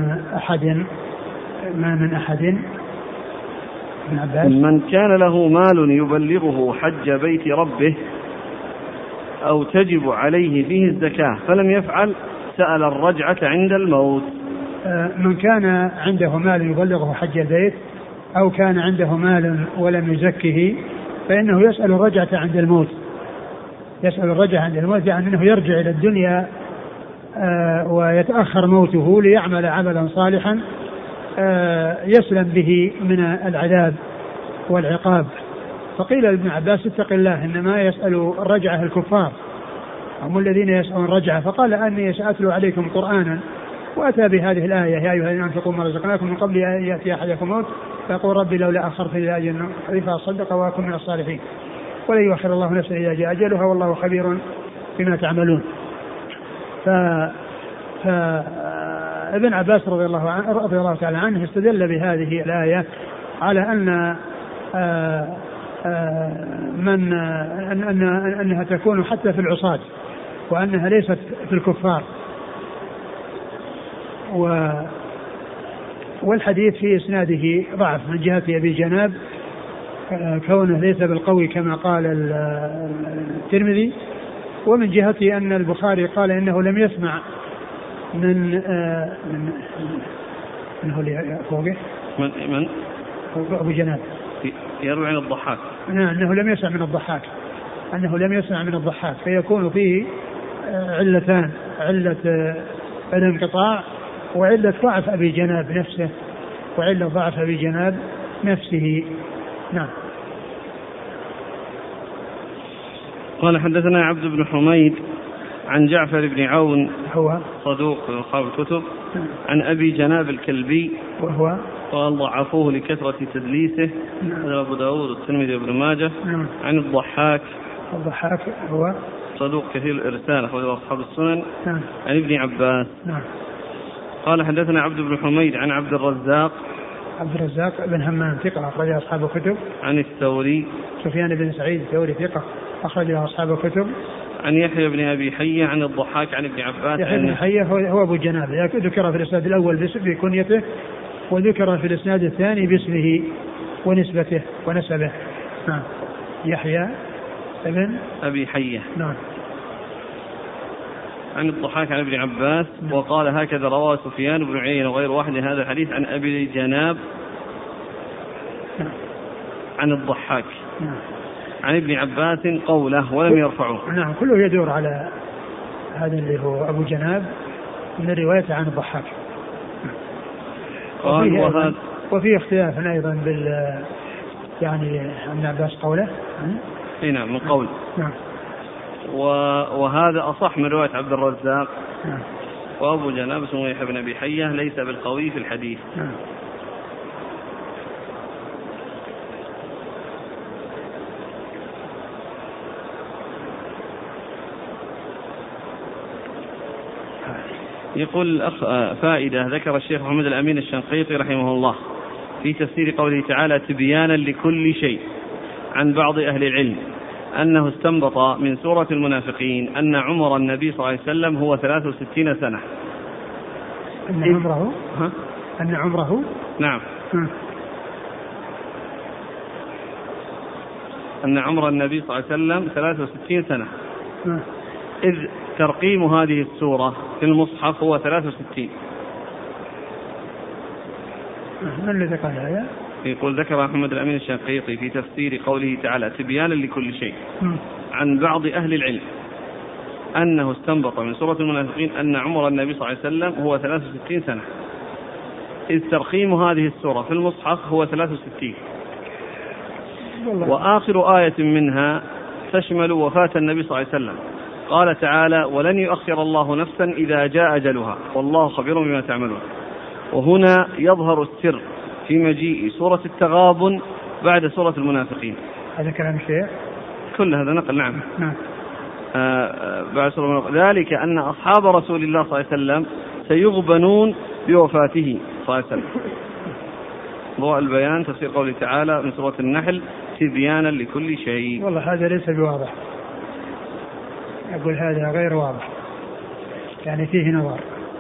من أحد ابن عباس من كان له مال يبلغه حج بيت ربه أو تجب عليه فيه الزكاة فلم يفعل سأل الرجعة عند الموت. من كان عنده مال يبلغه حج البيت أو كان عنده مال ولم يزكه فإنه يسأل الرجعة عند الموت. يسأل الرجعة عند الموت يعني أنه يرجع إلى الدنيا ويتأخر موته ليعمل عملا صالحا يسلم به من العذاب والعقاب فقيل لابن عباس اتق الله إنما يسأل الرجعة الكفار هم الذين يسألون الرجعة، فقال أني سأتلو عليكم قرآنا، وأتى بهذه الآية يا أيها الذين آمنوا ما رزقناكم من قبل أن يأتي أحدكم موت فيقول ربي لولا أخرتني إلى أجل قريب فأصدق وأكون من الصالحين ولن يؤخر الله نفسا إذا جاء أجلها والله خبير بما تعملون. فابن عباس رضي الله تعالى عنه استدل بهذه الآية على أن أنها تكون حتى في العصاة وأنها ليست في الكفار. والحديث في إسناده ضعف من جهة أبي جناب كونه ليس بالقوي كما قال الترمذي، ومن جهة أن البخاري قال إنه لم يسمع من فوقه من أبو جناب يروي عن الضحاك أنه لم يسمع من الضحاك فيكون فيه علتان، علة الانقطاع وعلة ضعف أبي جناب نفسه نعم. قال حدثنا عبد بن حميد عن جعفر بن عون هو صدوق في أصحاب الكتب عن أبي جناب الكلبي وهو قال ضعفوه لكثرة تدليسه هذا أبو داود والترمذي وابن ماجه عن الضحاك هو صدوق كثير الإرسال أخرجه أصحاب السنن عن ابن عباس. قال حدثنا عبد بن حميد عن عبد الرزاق بن همام ثقة أخرجه أصحاب الكتب عن الثوري سفيان بن سعيد الثوري ثقة أخرجه أصحاب الكتب عن يحيى بن أبي حية عن الضحاك عن ابن عباس. يحيى بن حية هو أبو جناب ذكر في الإسناد الأول بكنيته وذكر في الإسناد الثاني باسمه ونسبته ونسبه. نعم يحيى بن أبي حية نعم عن الضحاك عن ابن عباس وقال هكذا رواه سفيان بن عيينة وغير واحد هذا الحديث عن أبي جناب عن الضحاك عن ابن عباس قوله ولم يرفعه. نعم كله يدور على هذا اللي هو أبو جناب من الرواية عن الضحاك. وفي اختلاف أيضا يعني ابن عباس قوله نعم من قول وهذا أصح من رواية عبد الرزاق. وأبو جناب اسمه يحيى بن أبي حية ليس بالقوي في الحديث. يقول الأخ فائدة ذكر الشيخ محمد الأمين الشنقيطي رحمه الله في تفسير قوله تعالى تبيانا لكل شيء عن بعض أهل العلم أنه استنبط من سورة المنافقين أن عمر النبي صلى الله عليه وسلم هو 63 سنة. أن عمره نعم أن عمر النبي صلى الله عليه وسلم 63 سنة إذ ترقيم هذه السورة في المصحف هو 63. من الذي قال هذا؟ يقول ذكر محمد الأمين الشنقيطي في تفسير قوله تعالى تبيانا لكل شيء عن بعض أهل العلم أنه استنبط من سورة المنافقين أن عمر النبي صلى الله عليه وسلم هو 63 سنة إذ ترقيم هذه السورة في المصحف هو 63 وآخر آية منها تشمل وفاة النبي صلى الله عليه وسلم. قال تعالى ولن يؤخر الله نفسا إذا جاء أجلها والله خبير بما تعملون. وهنا يظهر السر في مجيء سورة التغابن بعد سورة المنافقين. هذا كلام الشيخ كل هذا نقل نعم. بعد سورة المنافقين ذلك أن أصحاب رسول الله صلى الله عليه وسلم سيغبنون بوفاته صلى الله عليه وسلم. ضوء البيان تفسير قوله تعالى من سورة النحل تبيانا لكل شيء. والله هذا ليس بواضح، أقول هذا غير واضح يعني فيه نظر.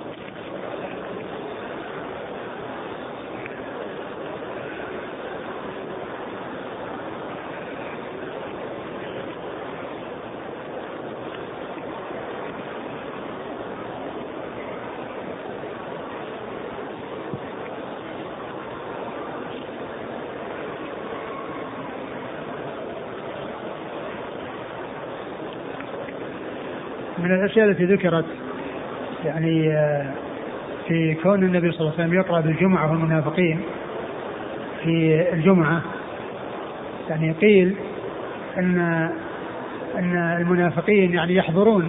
من الأشياء التي ذكرت يعني في كون النبي صلى الله عليه وسلم يقرأ بالجمعة والمنافقين في الجمعة يعني قيل أن المنافقين يعني يحضرون،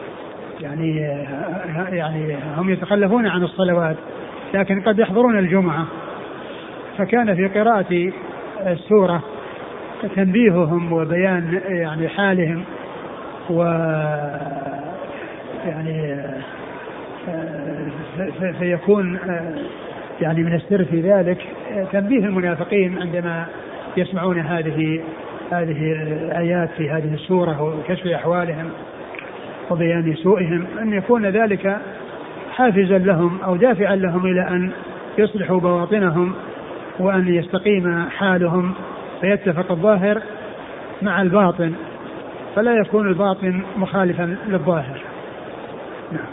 يعني هم يتخلفون عن الصلوات لكن قد يحضرون الجمعة، فكان في قراءة السورة تنبيههم وبيان يعني حالهم، و يعني فيكون يعني من السر في ذلك تنبيه المنافقين عندما يسمعون هذه الآيات في هذه السورة وكشف أحوالهم وبيان سوءهم، أن يكون ذلك حافزا لهم أو دافعا لهم إلى أن يصلحوا بواطنهم وأن يستقيم حالهم فيتفق الظاهر مع الباطن فلا يكون الباطن مخالفا للظاهر. نعم.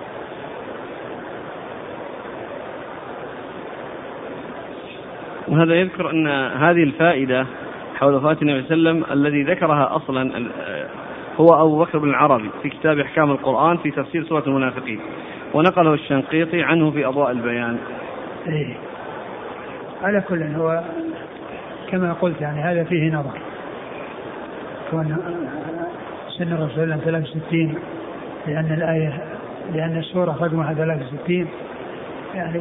وهذا يذكر أن هذه الفائدة حول وفاة النبي صلى الله عليه وسلم الذي ذكرها أصلا هو أبو بكر بن العربي في كتاب إحكام القرآن في تفسير سورة المنافقين، ونقله الشنقيطي عنه في أضواء البيان. إيه. على كل هو كما قلت يعني هذا فيه نظر، كون سن الرسول 63 لأن السورة رقمها 63 يعني.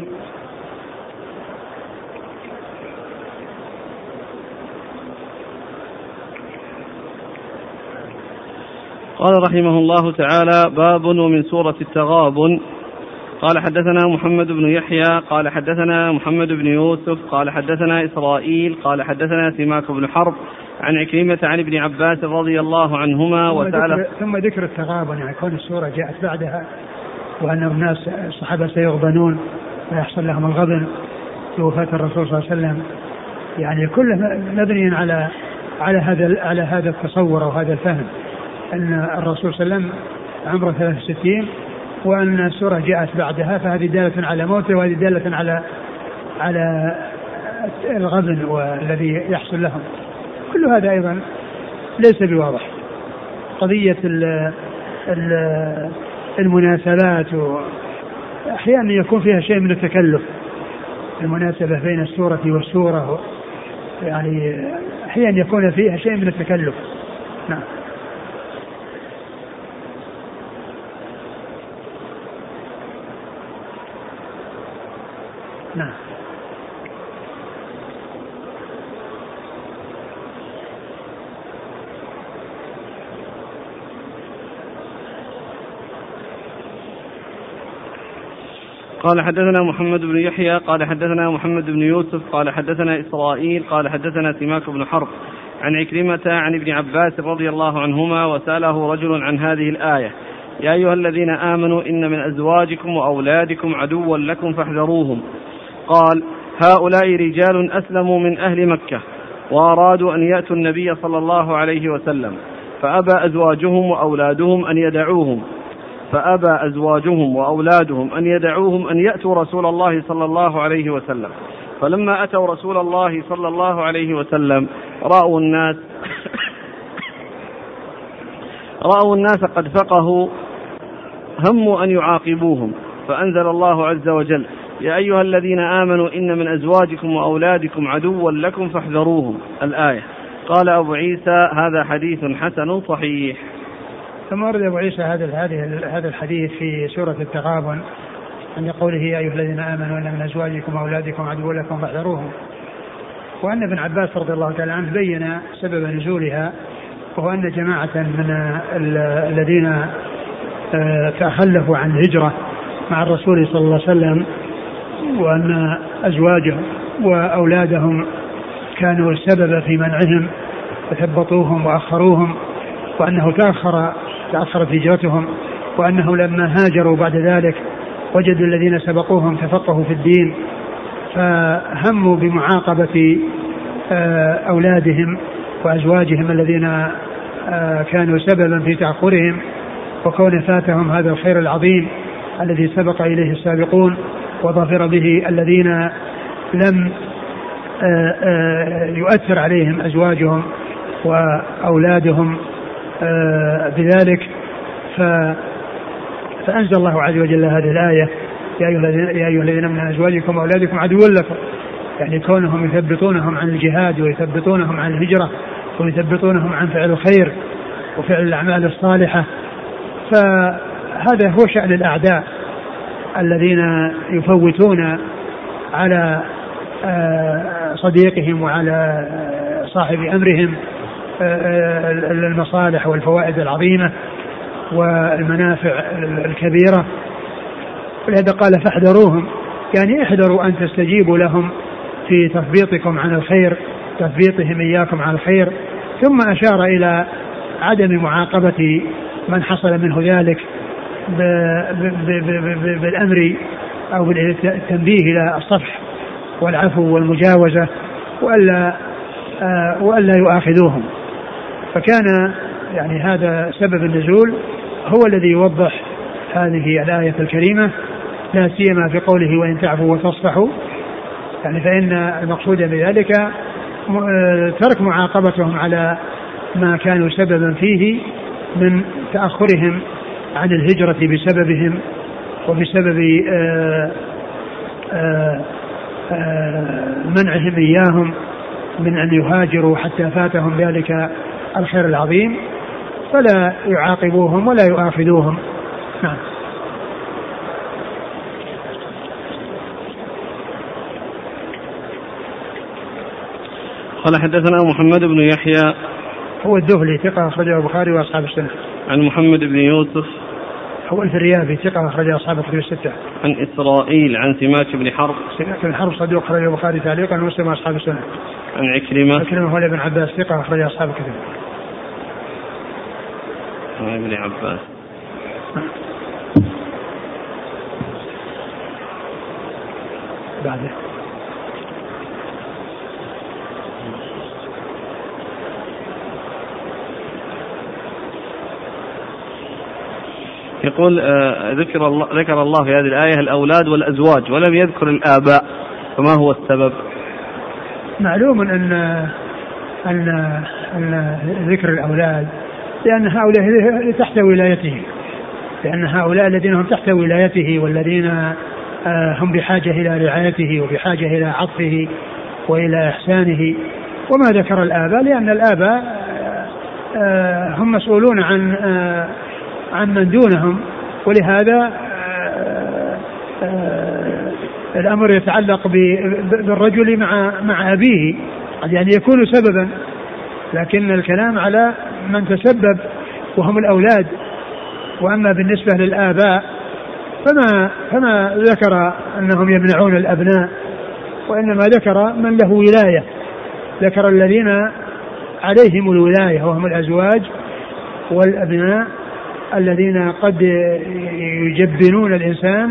قال رحمه الله تعالى: باب ومن سورة التغابن. قال حدثنا محمد بن يحيى قال حدثنا محمد بن يوسف قال حدثنا إسرائيل قال حدثنا سماك بن حرب عن عكرمة عن ابن عباس رضي الله عنهما ثم ذكر التغابن، يعني كون السورة جاءت بعدها وأن الناس الصحابة سيغبنون ويحصل لهم الغبن بوفاة الرسول صلى الله عليه وسلم، يعني كله مبني على هذا التصور وهذا الفهم أن الرسول صلى الله عليه وسلم عمره 63 وأن السورة جاءت بعدها، فهذه دالة على موته وهذه دالة على الغبن والذي يحصل لهم. كل هذا أيضا ليس بواضح. قضية المناسبات أحيانا يكون فيها شيء من التكلف، المناسبة بين السورة والسورة يعني أحيانا يكون فيها شيء من التكلف. نعم. نعم. قال حدثنا محمد بن يحيى قال حدثنا محمد بن يوسف قال حدثنا إسرائيل قال حدثنا سماك بن حرب عن عكرمة عن ابن عباس رضي الله عنهما وسأله رجل عن هذه الآية: يا أيها الذين آمنوا إن من أزواجكم وأولادكم عدوا لكم فاحذروهم. قال: هؤلاء رجال أسلموا من أهل مكة وأرادوا أن يأتوا النبي صلى الله عليه وسلم فأبى أزواجهم وأولادهم أن يدعوهم أن يأتوا رسول الله صلى الله عليه وسلم. فلما أتوا رسول الله صلى الله عليه وسلم رأوا الناس قد فقهوا هموا أن يعاقبوهم، فأنزل الله عز وجل: يا أيها الذين آمنوا إن من أزواجكم وأولادكم عدوا لكم فاحذروهم، الآية. قال أبو عيسى: هذا حديث حسن صحيح. ثم ورد أبو عيسى هذا الحديث في سورة التغابن عند قوله: يا أيها الذين آمنوا إن من أزواجكم وأولادكم عدوا لكم فاحذروهم، وأن ابن عباس رضي الله تعالى عنه بين سبب نزولها، وهو أن جماعة من الذين تخلفوا عن الهجرة مع الرسول صلى الله عليه وسلم وأن أزواجهم وأولادهم كانوا السبب في منعهم وثبطوهم وأخروهم، وأنه تأخرت هجرتهم، وأنه لما هاجروا بعد ذلك وجدوا الذين سبقوهم تفقهوا في الدين فهموا بمعاقبة أولادهم وأزواجهم الذين كانوا سببا في تأخرهم، وكون فاتهم هذا الخير العظيم الذي سبق إليه السابقون وظفر به الذين لم يؤثر عليهم أزواجهم وأولادهم بذلك. فأنزل الله عز وجل هذه الآية: يا أيها الذين من أزواجكم وأولادكم عدوا لكم، يعني كونهم يثبطونهم عن الجهاد ويثبطونهم عن الهجرة ويثبطونهم عن فعل الخير وفعل الأعمال الصالحة. فهذا هو شأن الأعداء الذين يفوتون على صديقهم وعلى صاحب أمرهم المصالح والفوائد العظيمة والمنافع الكبيرة. ولهذا قال فاحذروهم، يعني احذروا أن تستجيبوا لهم في تثبيطكم عن الخير، تثبيطهم إياكم عن الخير. ثم أشار إلى عدم معاقبة من حصل منه ذلك بالأمر أو بالتنبيه إلى الصفح والعفو والمجاوزة وألا يؤاخذوهم. فكان يعني هذا سبب النزول هو الذي يوضح هذه الآية الكريمة، لا سيما في قوله وإن تعفوا وتصفحوا، يعني فإن المقصود بذلك ترك معاقبتهم على ما كانوا سببا فيه من تأخرهم عن الهجرة بسببهم وبسبب منعهم إياهم من أن يهاجروا حتى فاتهم ذلك الخير العظيم، فلا يعاقبوهم ولا يؤاخذوهم. نعم. قال حدثنا محمد بن يحيى هو الذهلي ثقة أخرجه البخاري وأصحاب السنة. عن محمد بن يوسف هو الفريابي ثقة أخرجه أصحاب الكتب الستة. عن إسرائيل عن سماك بن حرب. سماك بن حرب صدوق أخرجه البخاري تعليقا ومسلم وأصحاب السنة. عن عكرمة هو ابن عباس ثقة أخرجه أصحاب الكتب. ابن عباس. بعده يقول ذكر الله في هذه الآية الأولاد والأزواج ولم يذكر الآباء، فما هو السبب؟ معلوم أن ذكر الأولاد لأن هؤلاء تحت ولايته، لأن هؤلاء الذين هم تحت ولايته والذين هم بحاجة إلى رعايته وبحاجة إلى عطفه وإلى إحسانه. وما ذكر الآباء لأن الآباء هم مسؤولون عن من دونهم، ولهذا الأمر يتعلق بالرجل مع أبيه، يعني يكون سببا، لكن الكلام على من تسبب وهم الأولاد. وأما بالنسبة للآباء فما ذكر أنهم يمنعون الأبناء، وإنما ذكر من له ولاية، ذكر الذين عليهم الولاية وهم الأزواج والأبناء الذين قد يجبنون الإنسان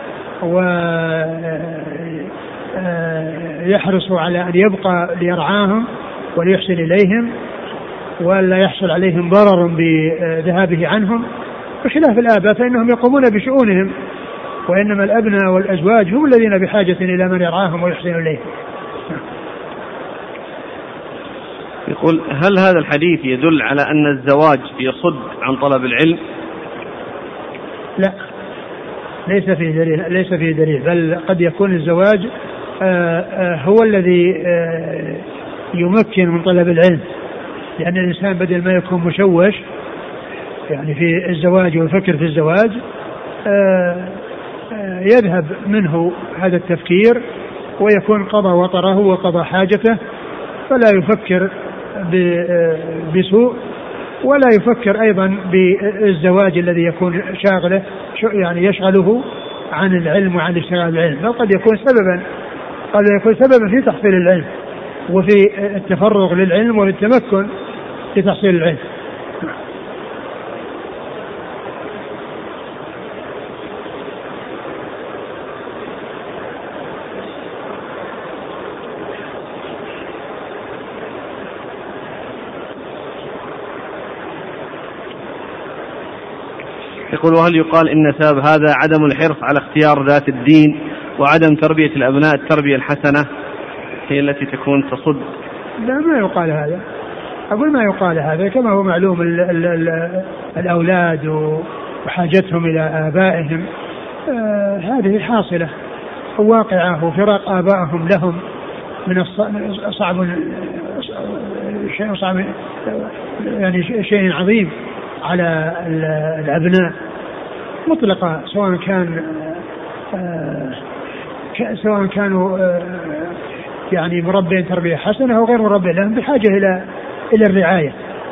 ويحرص على أن يبقى ليرعاهم وليحسن إليهم ولا يحصل عليهم ضرر بذهابه عنهم، بخلاف الآباء فإنهم يقومون بشؤونهم، وإنما الأبناء والأزواج هم الذين بحاجة إلى من يرعاهم ويحسن إليهم. يقول هل هذا الحديث يدل على أن الزواج يصد عن طلب العلم؟ لا، ليس فيه دليل، بل قد يكون الزواج هو الذي يمكن من طلب العلم، لأن الإنسان بدل ما يكون مشوش يعني في الزواج ويفكر في الزواج يذهب منه هذا التفكير ويكون قضى وطره وقضى حاجته، فلا يفكر بسوء ولا يفكر أيضا بالزواج الذي يكون شاغله يعني يشغله عن العلم وعن اشتغال العلم، بل قد يكون سببا في تحصيل العلم وفي التفرغ للعلم وللتمكن في تحصيل العلم. يقول وهل يقال إن سبب هذا عدم الحرص على اختيار ذات الدين وعدم تربية الأبناء التربية الحسنة هي التي تكون تصد؟ لا، ما يقال هذا، أقول ما يقال هذا، كما هو معلوم الأولاد وحاجتهم إلى آبائهم هذه حاصلة وواقعة، وفراق آبائهم لهم من صعب، شيء صعب يعني شيء عظيم على الأبناء مطلقة، سواء كانوا يعني مربين تربية حسنة أو غير مربين، لهم بحاجة إلى الرعاية.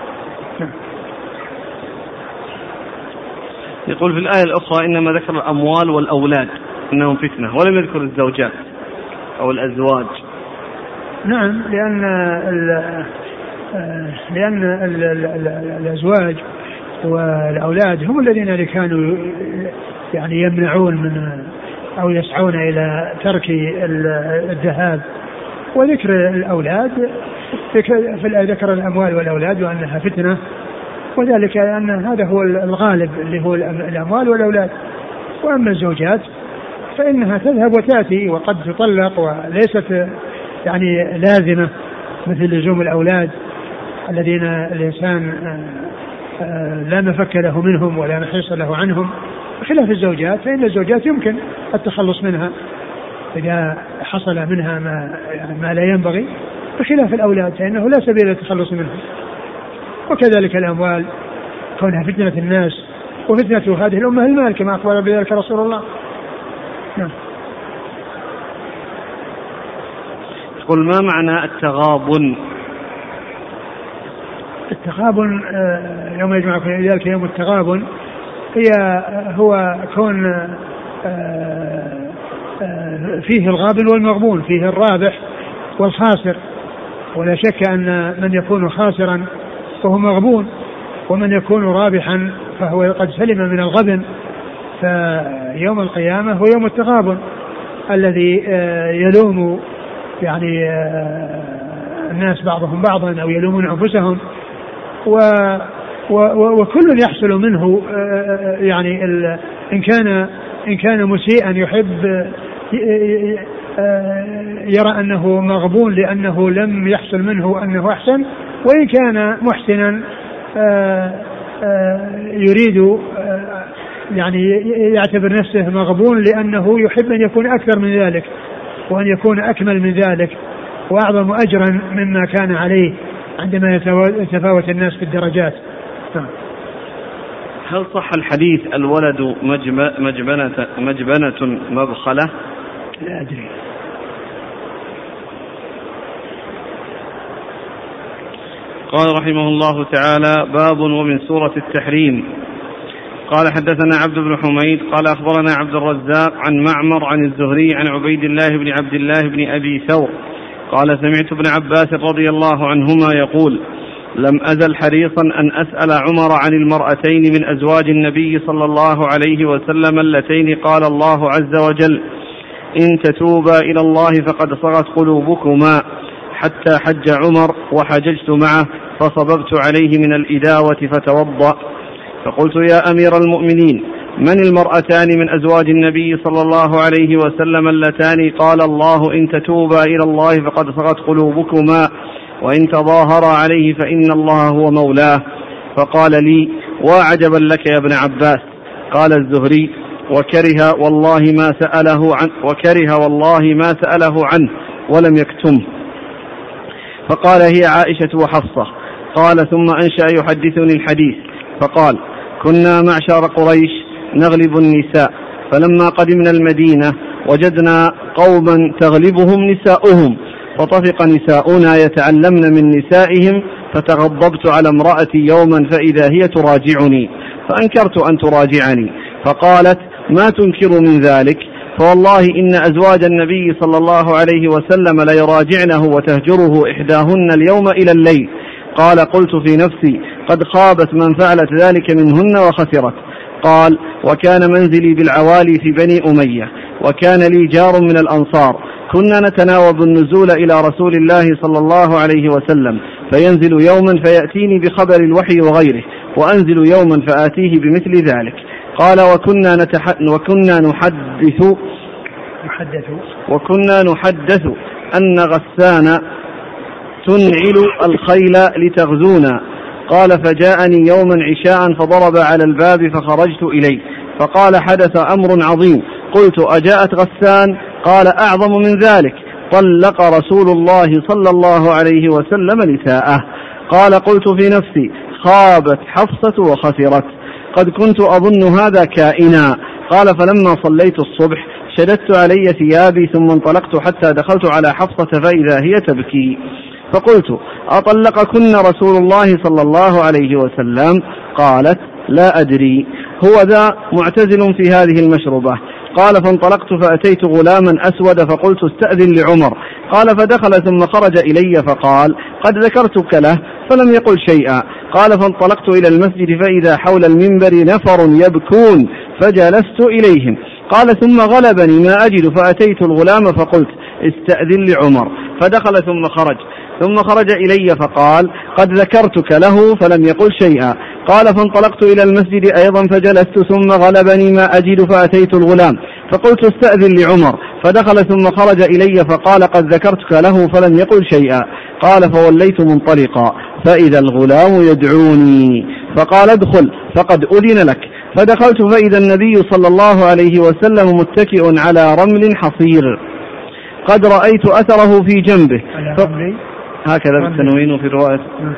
يقول في الآية الأخرى إنما ذكر الأموال والأولاد إنهم فتنة، ولم يذكر الزوجات أو الأزواج. نعم، لأن الأزواج والأولاد هم الذين كانوا يعني يمنعون من أو يسعون إلى ترك الذهاب، وذكر الأولاد في الآية ذكر الأموال والأولاد وأنها فتنة، وذلك لأن هذا هو الغالب اللي هو الأموال والأولاد. وأما الزوجات فإنها تذهب وتأتي وقد تطلق وليست يعني لازمة مثل لزوم الأولاد الذين الإنسان لا مفك له منهم ولا محيص له عنهم، بخلاف الزوجات فإن الزوجات يمكن التخلص منها إذا حصل منها ما لا ينبغي، بخلاف الأولاد فإنه لا سبيل للتخلص منهم. وكذلك الأموال كونها فتنة الناس، وفتنة هذه الأمة المال كما أخبر بذلك رسول الله. نعم. قل ما معنى التغابن؟ التغابن يوم يجمعكم ذلك يوم التغابن هو كون فيه الغابن والمغبون، فيه الرابح والخاسر، ولا شك أن من يكون خاسرا فهو مغبون، ومن يكون رابحا فهو قد سلم من الغبن. فيوم القيامة هو يوم التغابن الذي يلوم يعني الناس بعضهم بعضا أو يلومون أنفسهم، وكل يحصل منه يعني إن كان مسيئا يحب يرى أنه مغبون لأنه لم يحصل منه أنه أحسن، وإن كان محسنا يريد يعني يعتبر نفسه مغبون لأنه يحب أن يكون أكثر من ذلك وأن يكون أكمل من ذلك وأعظم أجرا مما كان عليه عندما يتفاوت الناس في الدرجات. هل صح الحديث الولد مجبنة مبخلة؟ لا أدري. قال رحمه الله تعالى: باب ومن سورة التحريم. قال حدثنا عبد بن حميد قال أخبرنا عبد الرزاق عن معمر عن الزهري عن عبيد الله بن عبد الله بن أبي ثور قال: سمعت ابن عباس رضي الله عنهما يقول: لم أزل حريصا أن أسأل عمر عن المرأتين من أزواج النبي صلى الله عليه وسلم اللتين قال الله عز وجل: إن تتوبا إلى الله فقد صغت قلوبكما، حتى حج عمر وحججت معه فصببت عليه من الإداوة فتوضأ، فقلت: يا أمير المؤمنين، من المرأتان من أزواج النبي صلى الله عليه وسلم اللتان قال الله: إن تتوبا إلى الله فقد صغت قلوبكما، وإن تظاهرا عليه فإن الله هو مولاه؟ فقال لي: وعجبا لك يا ابن عباس. قال الزهري: وكره والله ما سأله عنه ولم يكتمه. فقال: هي عائشة وحفصة. قال: ثم أنشأ يحدثني الحديث فقال: كنا معشر قريش نغلب النساء، فلما قدمنا المدينة وجدنا قوما تغلبهم نساؤهم، فطفق نساؤنا يتعلمن من نسائهم، فتغضبت على امرأتي يوما فإذا هي تراجعني، فأنكرت أن تراجعني، فقالت: ما تنكر من ذلك؟ فوالله إن أزواج النبي صلى الله عليه وسلم ليراجعنه وتهجره إحداهن اليوم إلى الليل. قال: قلت في نفسي: قد خابت من فعلت ذلك منهن وخسرت. قال: وكان منزلي بالعوالي في بني أمية، وكان لي جار من الأنصار، كنا نتناوب النزول إلى رسول الله صلى الله عليه وسلم، فينزل يوما فيأتيني بخبر الوحي وغيره، وأنزل يوما فآتيه بمثل ذلك. قال: وكنا نحدث أن غسان تنعل الخيل لتغزونا. قال: فجاءني يوما عشاء فضرب على الباب فخرجت إليه، فقال: حدث أمر عظيم. قلت: أجاءت غسان؟ قال: أعظم من ذلك. طلق رسول الله صلى الله عليه وسلم نساءه. قال قلت في نفسي خابت حفصة وخسرت، قد كنت أظن هذا كائنا. قال فلما صليت الصبح شددت علي ثيابي ثم انطلقت حتى دخلت على حفصة فإذا هي تبكي، فقلت أطلقكن رسول الله صلى الله عليه وسلم؟ قالت لا أدري، هو ذا معتزل في هذه المشربة. قال فانطلقت فأتيت غلاما أسود فقلت استأذن لعمر. قال فدخل ثم خرج إلي فقال قد ذكرتك له فلم يقل شيئا. قال فانطلقت إلى المسجد فإذا حول المنبر نفر يبكون فجلست إليهم. قال ثم غلبني ما أجد فأتيت الغلام فقلت استأذن لعمر، فدخل ثم خرج إلي فقال قد ذكرتك له فلم يقل شيئا. قال فانطلقت إلى المسجد أيضا فجلست ثم غلبني ما أجد فأتيت الغلام فقلت استأذن لعمر، فدخل ثم خرج إلي فقال قد ذكرتك له فلم يقل شيئا. قال فوليت منطلقا فإذا الغلام يدعوني فقال ادخل فقد أذن لك. فدخلت فإذا النبي صلى الله عليه وسلم متكئ على رمل حصير قد رأيت أثره في جنبه. هكذا بالتنوين في الرواية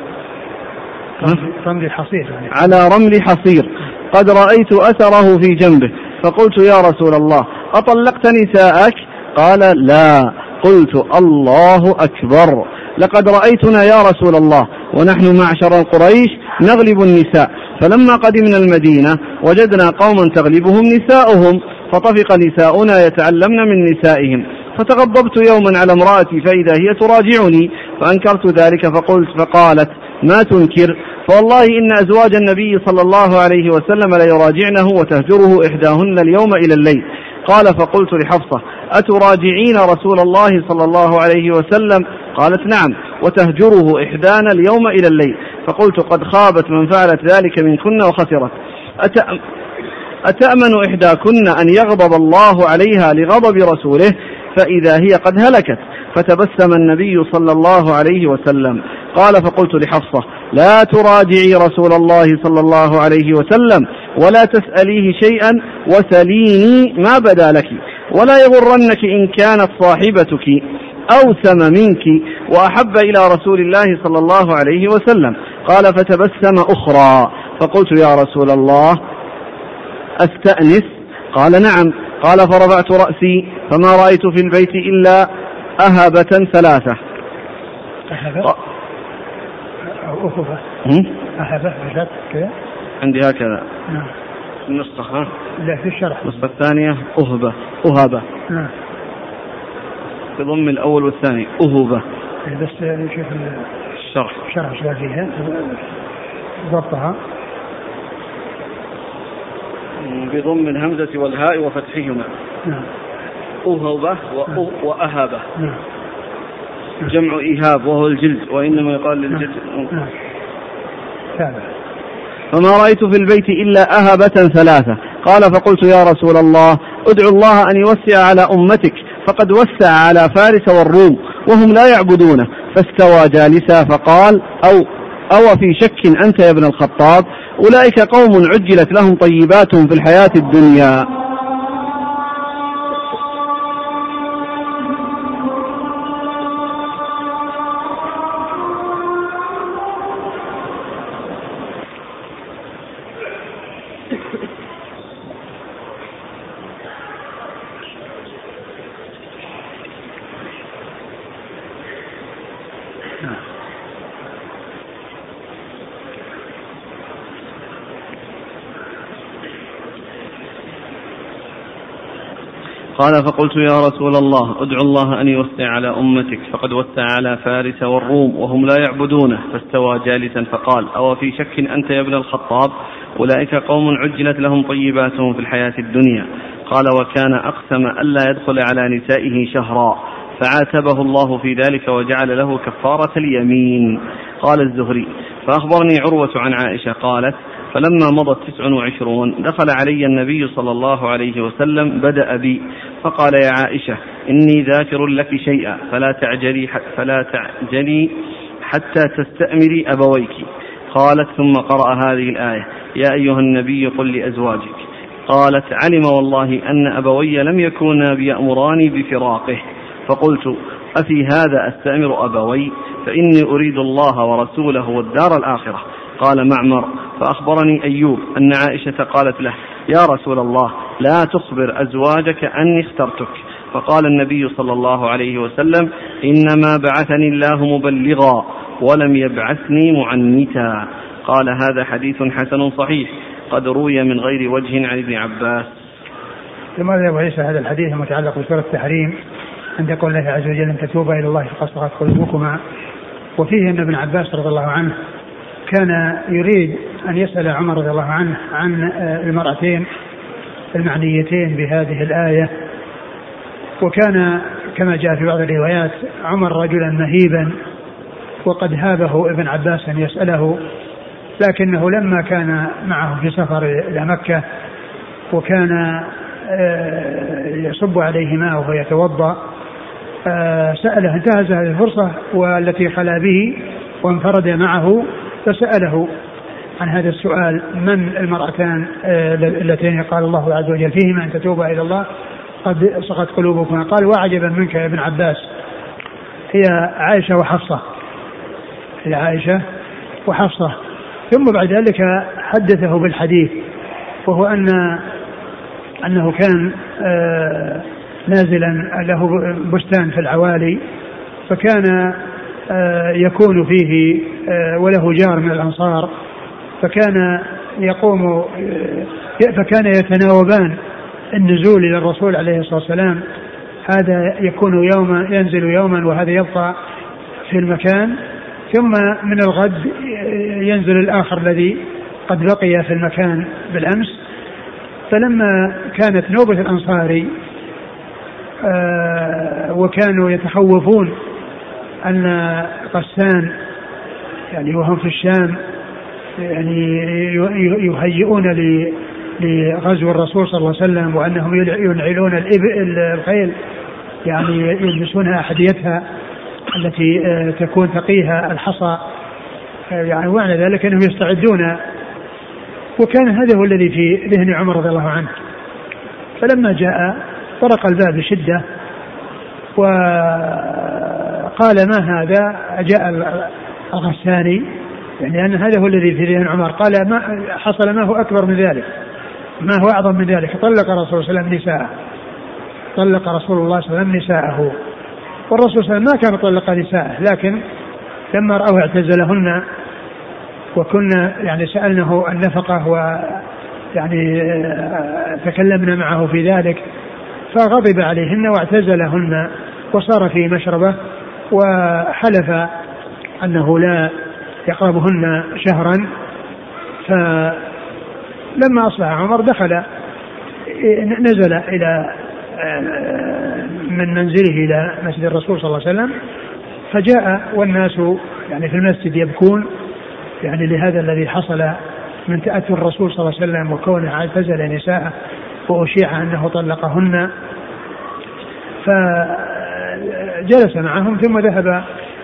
رمل حصير، على رمل حصير قد رأيت أثره في جنبه. فقلت يا رسول الله أطلقت نساءك؟ قال لا. قلت الله أكبر، لقد رأيتنا يا رسول الله ونحن معشر قريش نغلب النساء، فلما قدمنا المدينة وجدنا قوما تغلبهم نساؤهم فطفق نساؤنا يتعلمن من نسائهم، فتغضبت يوما على امرأتي فإذا هي تراجعني فأنكرت ذلك فقالت ما تنكر؟ فوالله إن أزواج النبي صلى الله عليه وسلم ليراجعنه وتهجره إحداهن اليوم إلى الليل. قال فقلت لحفصة أتراجعين رسول الله صلى الله عليه وسلم؟ قالت نعم، وتهجره إحدانا اليوم إلى الليل. فقلت قد خابت من فعلت ذلك منكن وخسرت. أتأمن إحداكن أن يغضب الله عليها لغضب رسوله فإذا هي قد هلكت؟ فتبسم النبي صلى الله عليه وسلم. قال فقلت لحفصة لا تراجعي رسول الله صلى الله عليه وسلم ولا تسأليه شيئا وسليني ما بدا لك، ولا يغرنك إن كانت صاحبتك أوسم منك وأحب إلى رسول الله صلى الله عليه وسلم. قال فتبسم أخرى فقلت يا رسول الله أستأنس؟ قال نعم. قال فرفعت رأسي فما رأيت في البيت إلا أهبة ثلاثة. أهبة كذا عندي هكذا النسخة لا في الشرح النسخة الثانية أهبة بضم الأول والثاني أهبة، بس نشوف الشرح فيها ضبطها بضم الهمزة والهاء وفتحهما. أهبة وأهبة جمع إيهاب وهو الجلد، وإنما يقال للجلد. فما رأيت في البيت إلا أهبة ثلاثة. قال فقلت يا رسول الله ادعو الله أن يوسع على أمتك فقد وسع على فارس والروم وهم لا يعبدونه. فاستوى جالسا فقال أو في شك أنت يا ابن الخطاب؟ أولئك قوم عجلت لهم طيباتهم في الحياة الدنيا. قال فقلت يا رسول الله ادعو الله أن يوسع على أمتك فقد وسع على فارس والروم وهم لا يعبدونه. فاستوى جالسا فقال أو في شك أنت يا ابن الخطاب؟ أولئك قوم عجلت لهم طيباتهم في الحياة الدنيا. قال وكان أقسم ألا يدخل على نسائه شهرا فعاتبه الله في ذلك وجعل له كفارة اليمين. قال الزهري فأخبرني عروة عن عائشة قالت فلما مضت 29 دخل علي النبي صلى الله عليه وسلم بدأ بي فقال يا عائشة إني ذاكر لك شيئا فلا تعجلي حتى تستأمري أبويك. قالت ثم قرأ هذه الآية يا أيها النبي قل لأزواجك. قالت علم والله أن أبوي لم يكونا بيأمراني بفراقه. فقلت أفي هذا أستأمر أبوي فإني أريد الله ورسوله والدار الآخرة. قال معمر: فأخبرني أيوب أن عائشة قالت له: يا رسول الله لا تخبر أزواجك أني اخترتك. فقال النبي صلى الله عليه وسلم: إنما بعثني الله مبلغا ولم يبعثني معنتا. قال: هذا حديث حسن صحيح قد روي من غير وجه عن ابن عباس. ثم أبو عيسى هذا الحديث المتعلق بسورة التحريم عند قول الله عز وجل: أن تتوبا إلى الله فقد صغت قلوبكما. وفيه أن ابن عباس رضي الله عنه كان يريد أن يسأل عمر رضي الله عنه عن المرأتين المعنيتين بهذه الآية. وكان كما جاء في بعض الروايات عمر رجلا مهيبا وقد هابه ابن عباس أن يسأله، لكنه لما كان معه في سفر إلى مكة وكان يصب عليه ماء وهو يتوضأ سأله، انتهز هذه الفرصة والتي خلا به وانفرد معه فسأله عن هذا السؤال: من المرأتان اللتين قال الله عز وجل فيهما أن تتوبا إلى الله قد صغت قلوبكما؟ قال: وعجبا منك يا ابن عباس، هي عائشة وحفصة، هي عائشة وحفصة. ثم بعد ذلك حدثه بالحديث، وهو أنه كان نازلا له بستان في العوالي، فكان يكون فيه وله جار من الأنصار، فكان يتناوبان النزول إلى الرسول عليه الصلاة والسلام، هذا يكون يوما ينزل يوما وهذا يبقى في المكان، ثم من الغد ينزل الآخر الذي قد بقي في المكان بالأمس. فلما كانت نوبة الأنصاري وكانوا يتخوفون أن غسان يعني وهم في الشام يعني يهيئون لغزو الرسول صلى الله عليه وسلم، وأنهم ينعلون الخيل يعني يلبسونها أحذيتها التي تكون تقيها الحصى، يعني ومعنى ذلك أنهم يستعدون. وكان هذا هو الذي في ذهن عمر رضي الله عنه. فلما جاء طرق الباب بشدة وقال: ما هذا؟ جاء الغساني، يعني أن هذا هو الذي في ذهن عمر. قال: ما حصل، ما هو أكبر من ذلك، ما هو أعظم من ذلك. طلق رسول الله صلى الله عليه وسلم نساءه، طلق رسول الله صلى الله عليه وسلم نساءه، والرسول صلى الله عليه وسلم ما كان طلق نساءه، لكن لما رأوه اعتزلهن، وكنا يعني سألنه النفقة ويعني تكلمنا معه في ذلك، فغضب عليهن واعتزلهن وصار في مشربه، وحلف أنه لا يقربهن شهرا. فلما أصبح عمر نزل إلى من منزله إلى مسجد الرسول صلى الله عليه وسلم، فجاء والناس يعني في المسجد يبكون يعني لهذا الذي حصل من تأثر الرسول صلى الله عليه وسلم وكونه اعتزل نساءه وأشيع أنه طلقهن. فجلس معهم ثم ذهب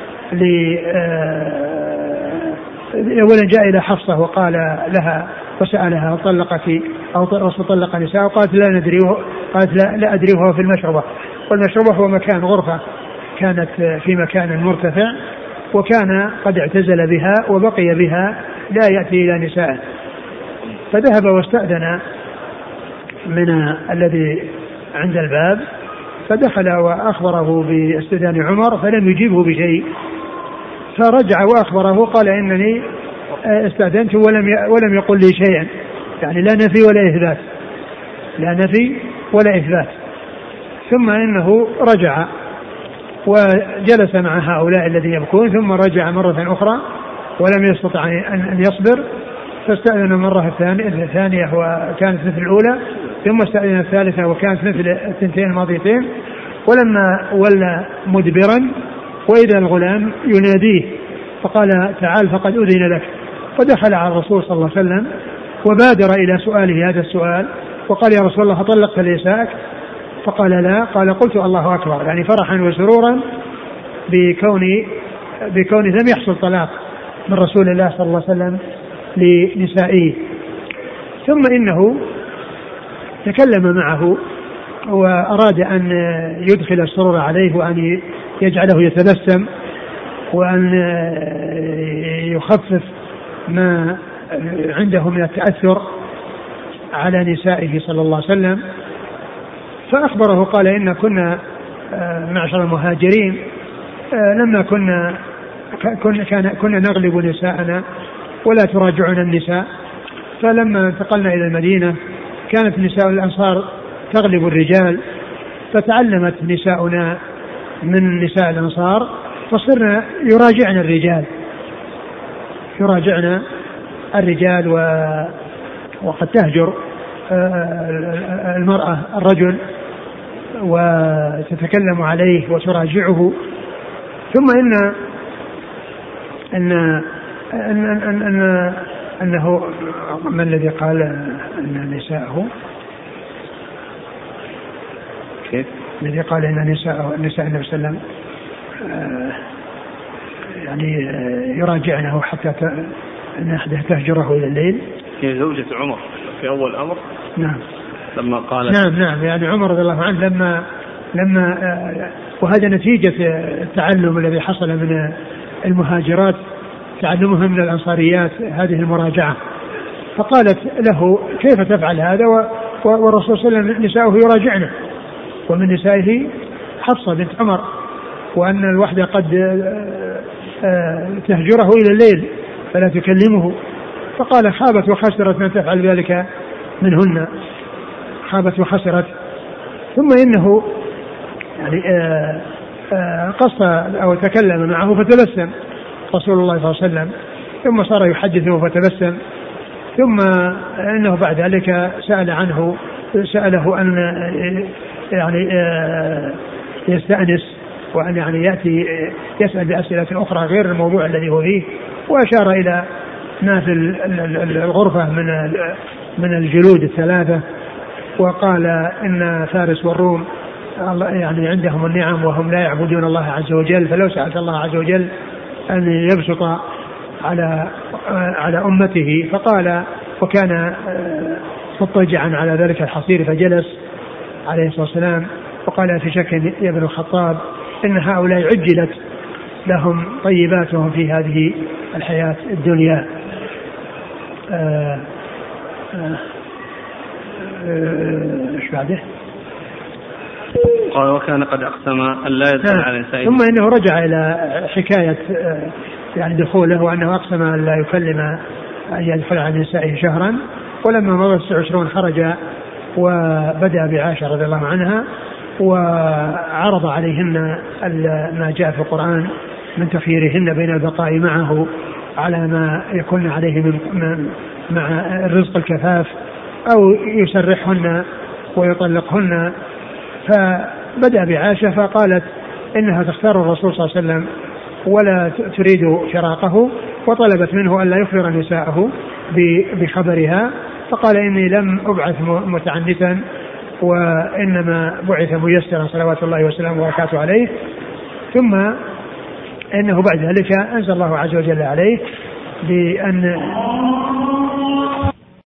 أولا جاء إلى حفصة وقال لها وسألها: طلقك أو الرسول طلق نساء؟ قالت: لا ندري. قالت: لا أدري، وهو في المشربة، والمشربة هو مكان غرفة كانت في مكان مرتفع، وكان قد اعتزل بها وبقي بها لا يأتي إلى نساء. فذهب واستأذن من الذي عند الباب، فدخل وأخبره باستئذان عمر فلم يجيبه بشيء، فرجع وأخبره قال: إنني استأذنت ولم يقل لي شيئا، يعني لا نفي ولا إثبات، لا نفي ولا إثبات. ثم إنه رجع وجلس مع هؤلاء الذين يبكون، ثم رجع مرة أخرى ولم يستطع أن يصبر، فاستأذن مرة الثانية وكانت مثل الأولى، ثم استأذن الثالثة وكانت مثل الثنتين الماضيتين. ولما ولى مدبرا وإذا الغلام يناديه فقال: تعال فقد أذن لك. فدخل على الرسول صلى الله عليه وسلم وبادر إلى سؤاله هذا السؤال وقال: يا رسول الله طلقت نساءك؟ فقال: لا. قال: قلت الله أكبر، يعني فرحا وسرورا بكون لم يحصل طلاق من رسول الله صلى الله عليه وسلم لنسائه. ثم إنه تكلم معه وأراد أن يدخل السرور عليه وأن يجعله يتبسم وأن يخفف ما عنده من التأثر على نسائه صلى الله عليه وسلم. فأخبره قال إن كنا معشر المهاجرين لما كنا نغلب نساءنا ولا تراجعنا النساء، فلما انتقلنا إلى المدينة كانت نساء الأنصار تغلب الرجال، فتعلمت نساؤنا من نساء الأنصار فصرنا يراجعنا الرجال وقد تهجر المرأة الرجل وتتكلم عليه وتراجعه. ثم أنه من الذي قال أن نساءه كيف؟ الذي قال أن نساء النبي صلى الله عليه وسلم يعني يراجعنه حتى أن أحدها تهجره إلى الليل. هي زوجة عمر في أول الأمر. نعم. لما قالت. نعم يعني عمر رضي الله عنه لما وهذا نتيجة التعلم الذي حصل من المهاجرات، تعلمهم من الأنصاريات هذه المراجعة، فقالت له كيف تفعل هذا والرسول صلى الله عليه وسلم نساؤه يراجعنا، ومن نسائه حفصة بنت عمر، وأن الوحدة قد تهجره إلى الليل فلا تكلمه. فقال خابت وخسرت من تفعل ذلك منهن، خابت وخسرت. ثم إنه يعني قص أو تكلم معه فتبسم رسول الله صلى الله عليه وسلم، ثم صار يحدثه فتبسم. ثم إنه بعد ذلك سأله أن يعني يستأنس وأن يعني يأتي يسأل بأسئلة أخرى غير الموضوع الذي هو فيه، وأشار إلى ما في الغرفة من الجلود الثلاثة، وقال إن فارس والروم يعني عندهم النعم وهم لا يعبدون الله عز وجل، فلو سألت الله عز وجل أن يبسط على أمته. فقال وكان مضطجعا على ذلك الحصير فجلس عليه الصلاة والسلام، وقال في شك يا ابن الخطاب إن هؤلاء عجلت لهم طيباتهم في هذه الحياة الدنيا. ايش بعده؟ قال وكان قد أقسم أن لا يدخل على نسائه. ثم إنه رجع إلى حكاية يعني دخوله، وأنه أقسم أن لا يكلم أن يدخل على نسائه شهرا، ولما مضى 29 خرج وبدأ بعائشة رضي الله عنها وعرض عليهن ما جاء في القرآن من تخييرهن بين البقاء معه على ما يكون عليه مع الرزق الكفاف أو يسرحهن ويطلقهن. فبدأ بعائشة فقالت إنها تختار الرسول صلى الله عليه وسلم ولا تريد فراقه، وطلبت منه أن لا يخبر نساءه بخبرها، فقال إني لم أبعث متعنتا وإنما بعث ميسرا صلوات الله وسلامه وبركاته عليه. ثم إنه بعد ذلك أنزل الله عز وجل عليه بأن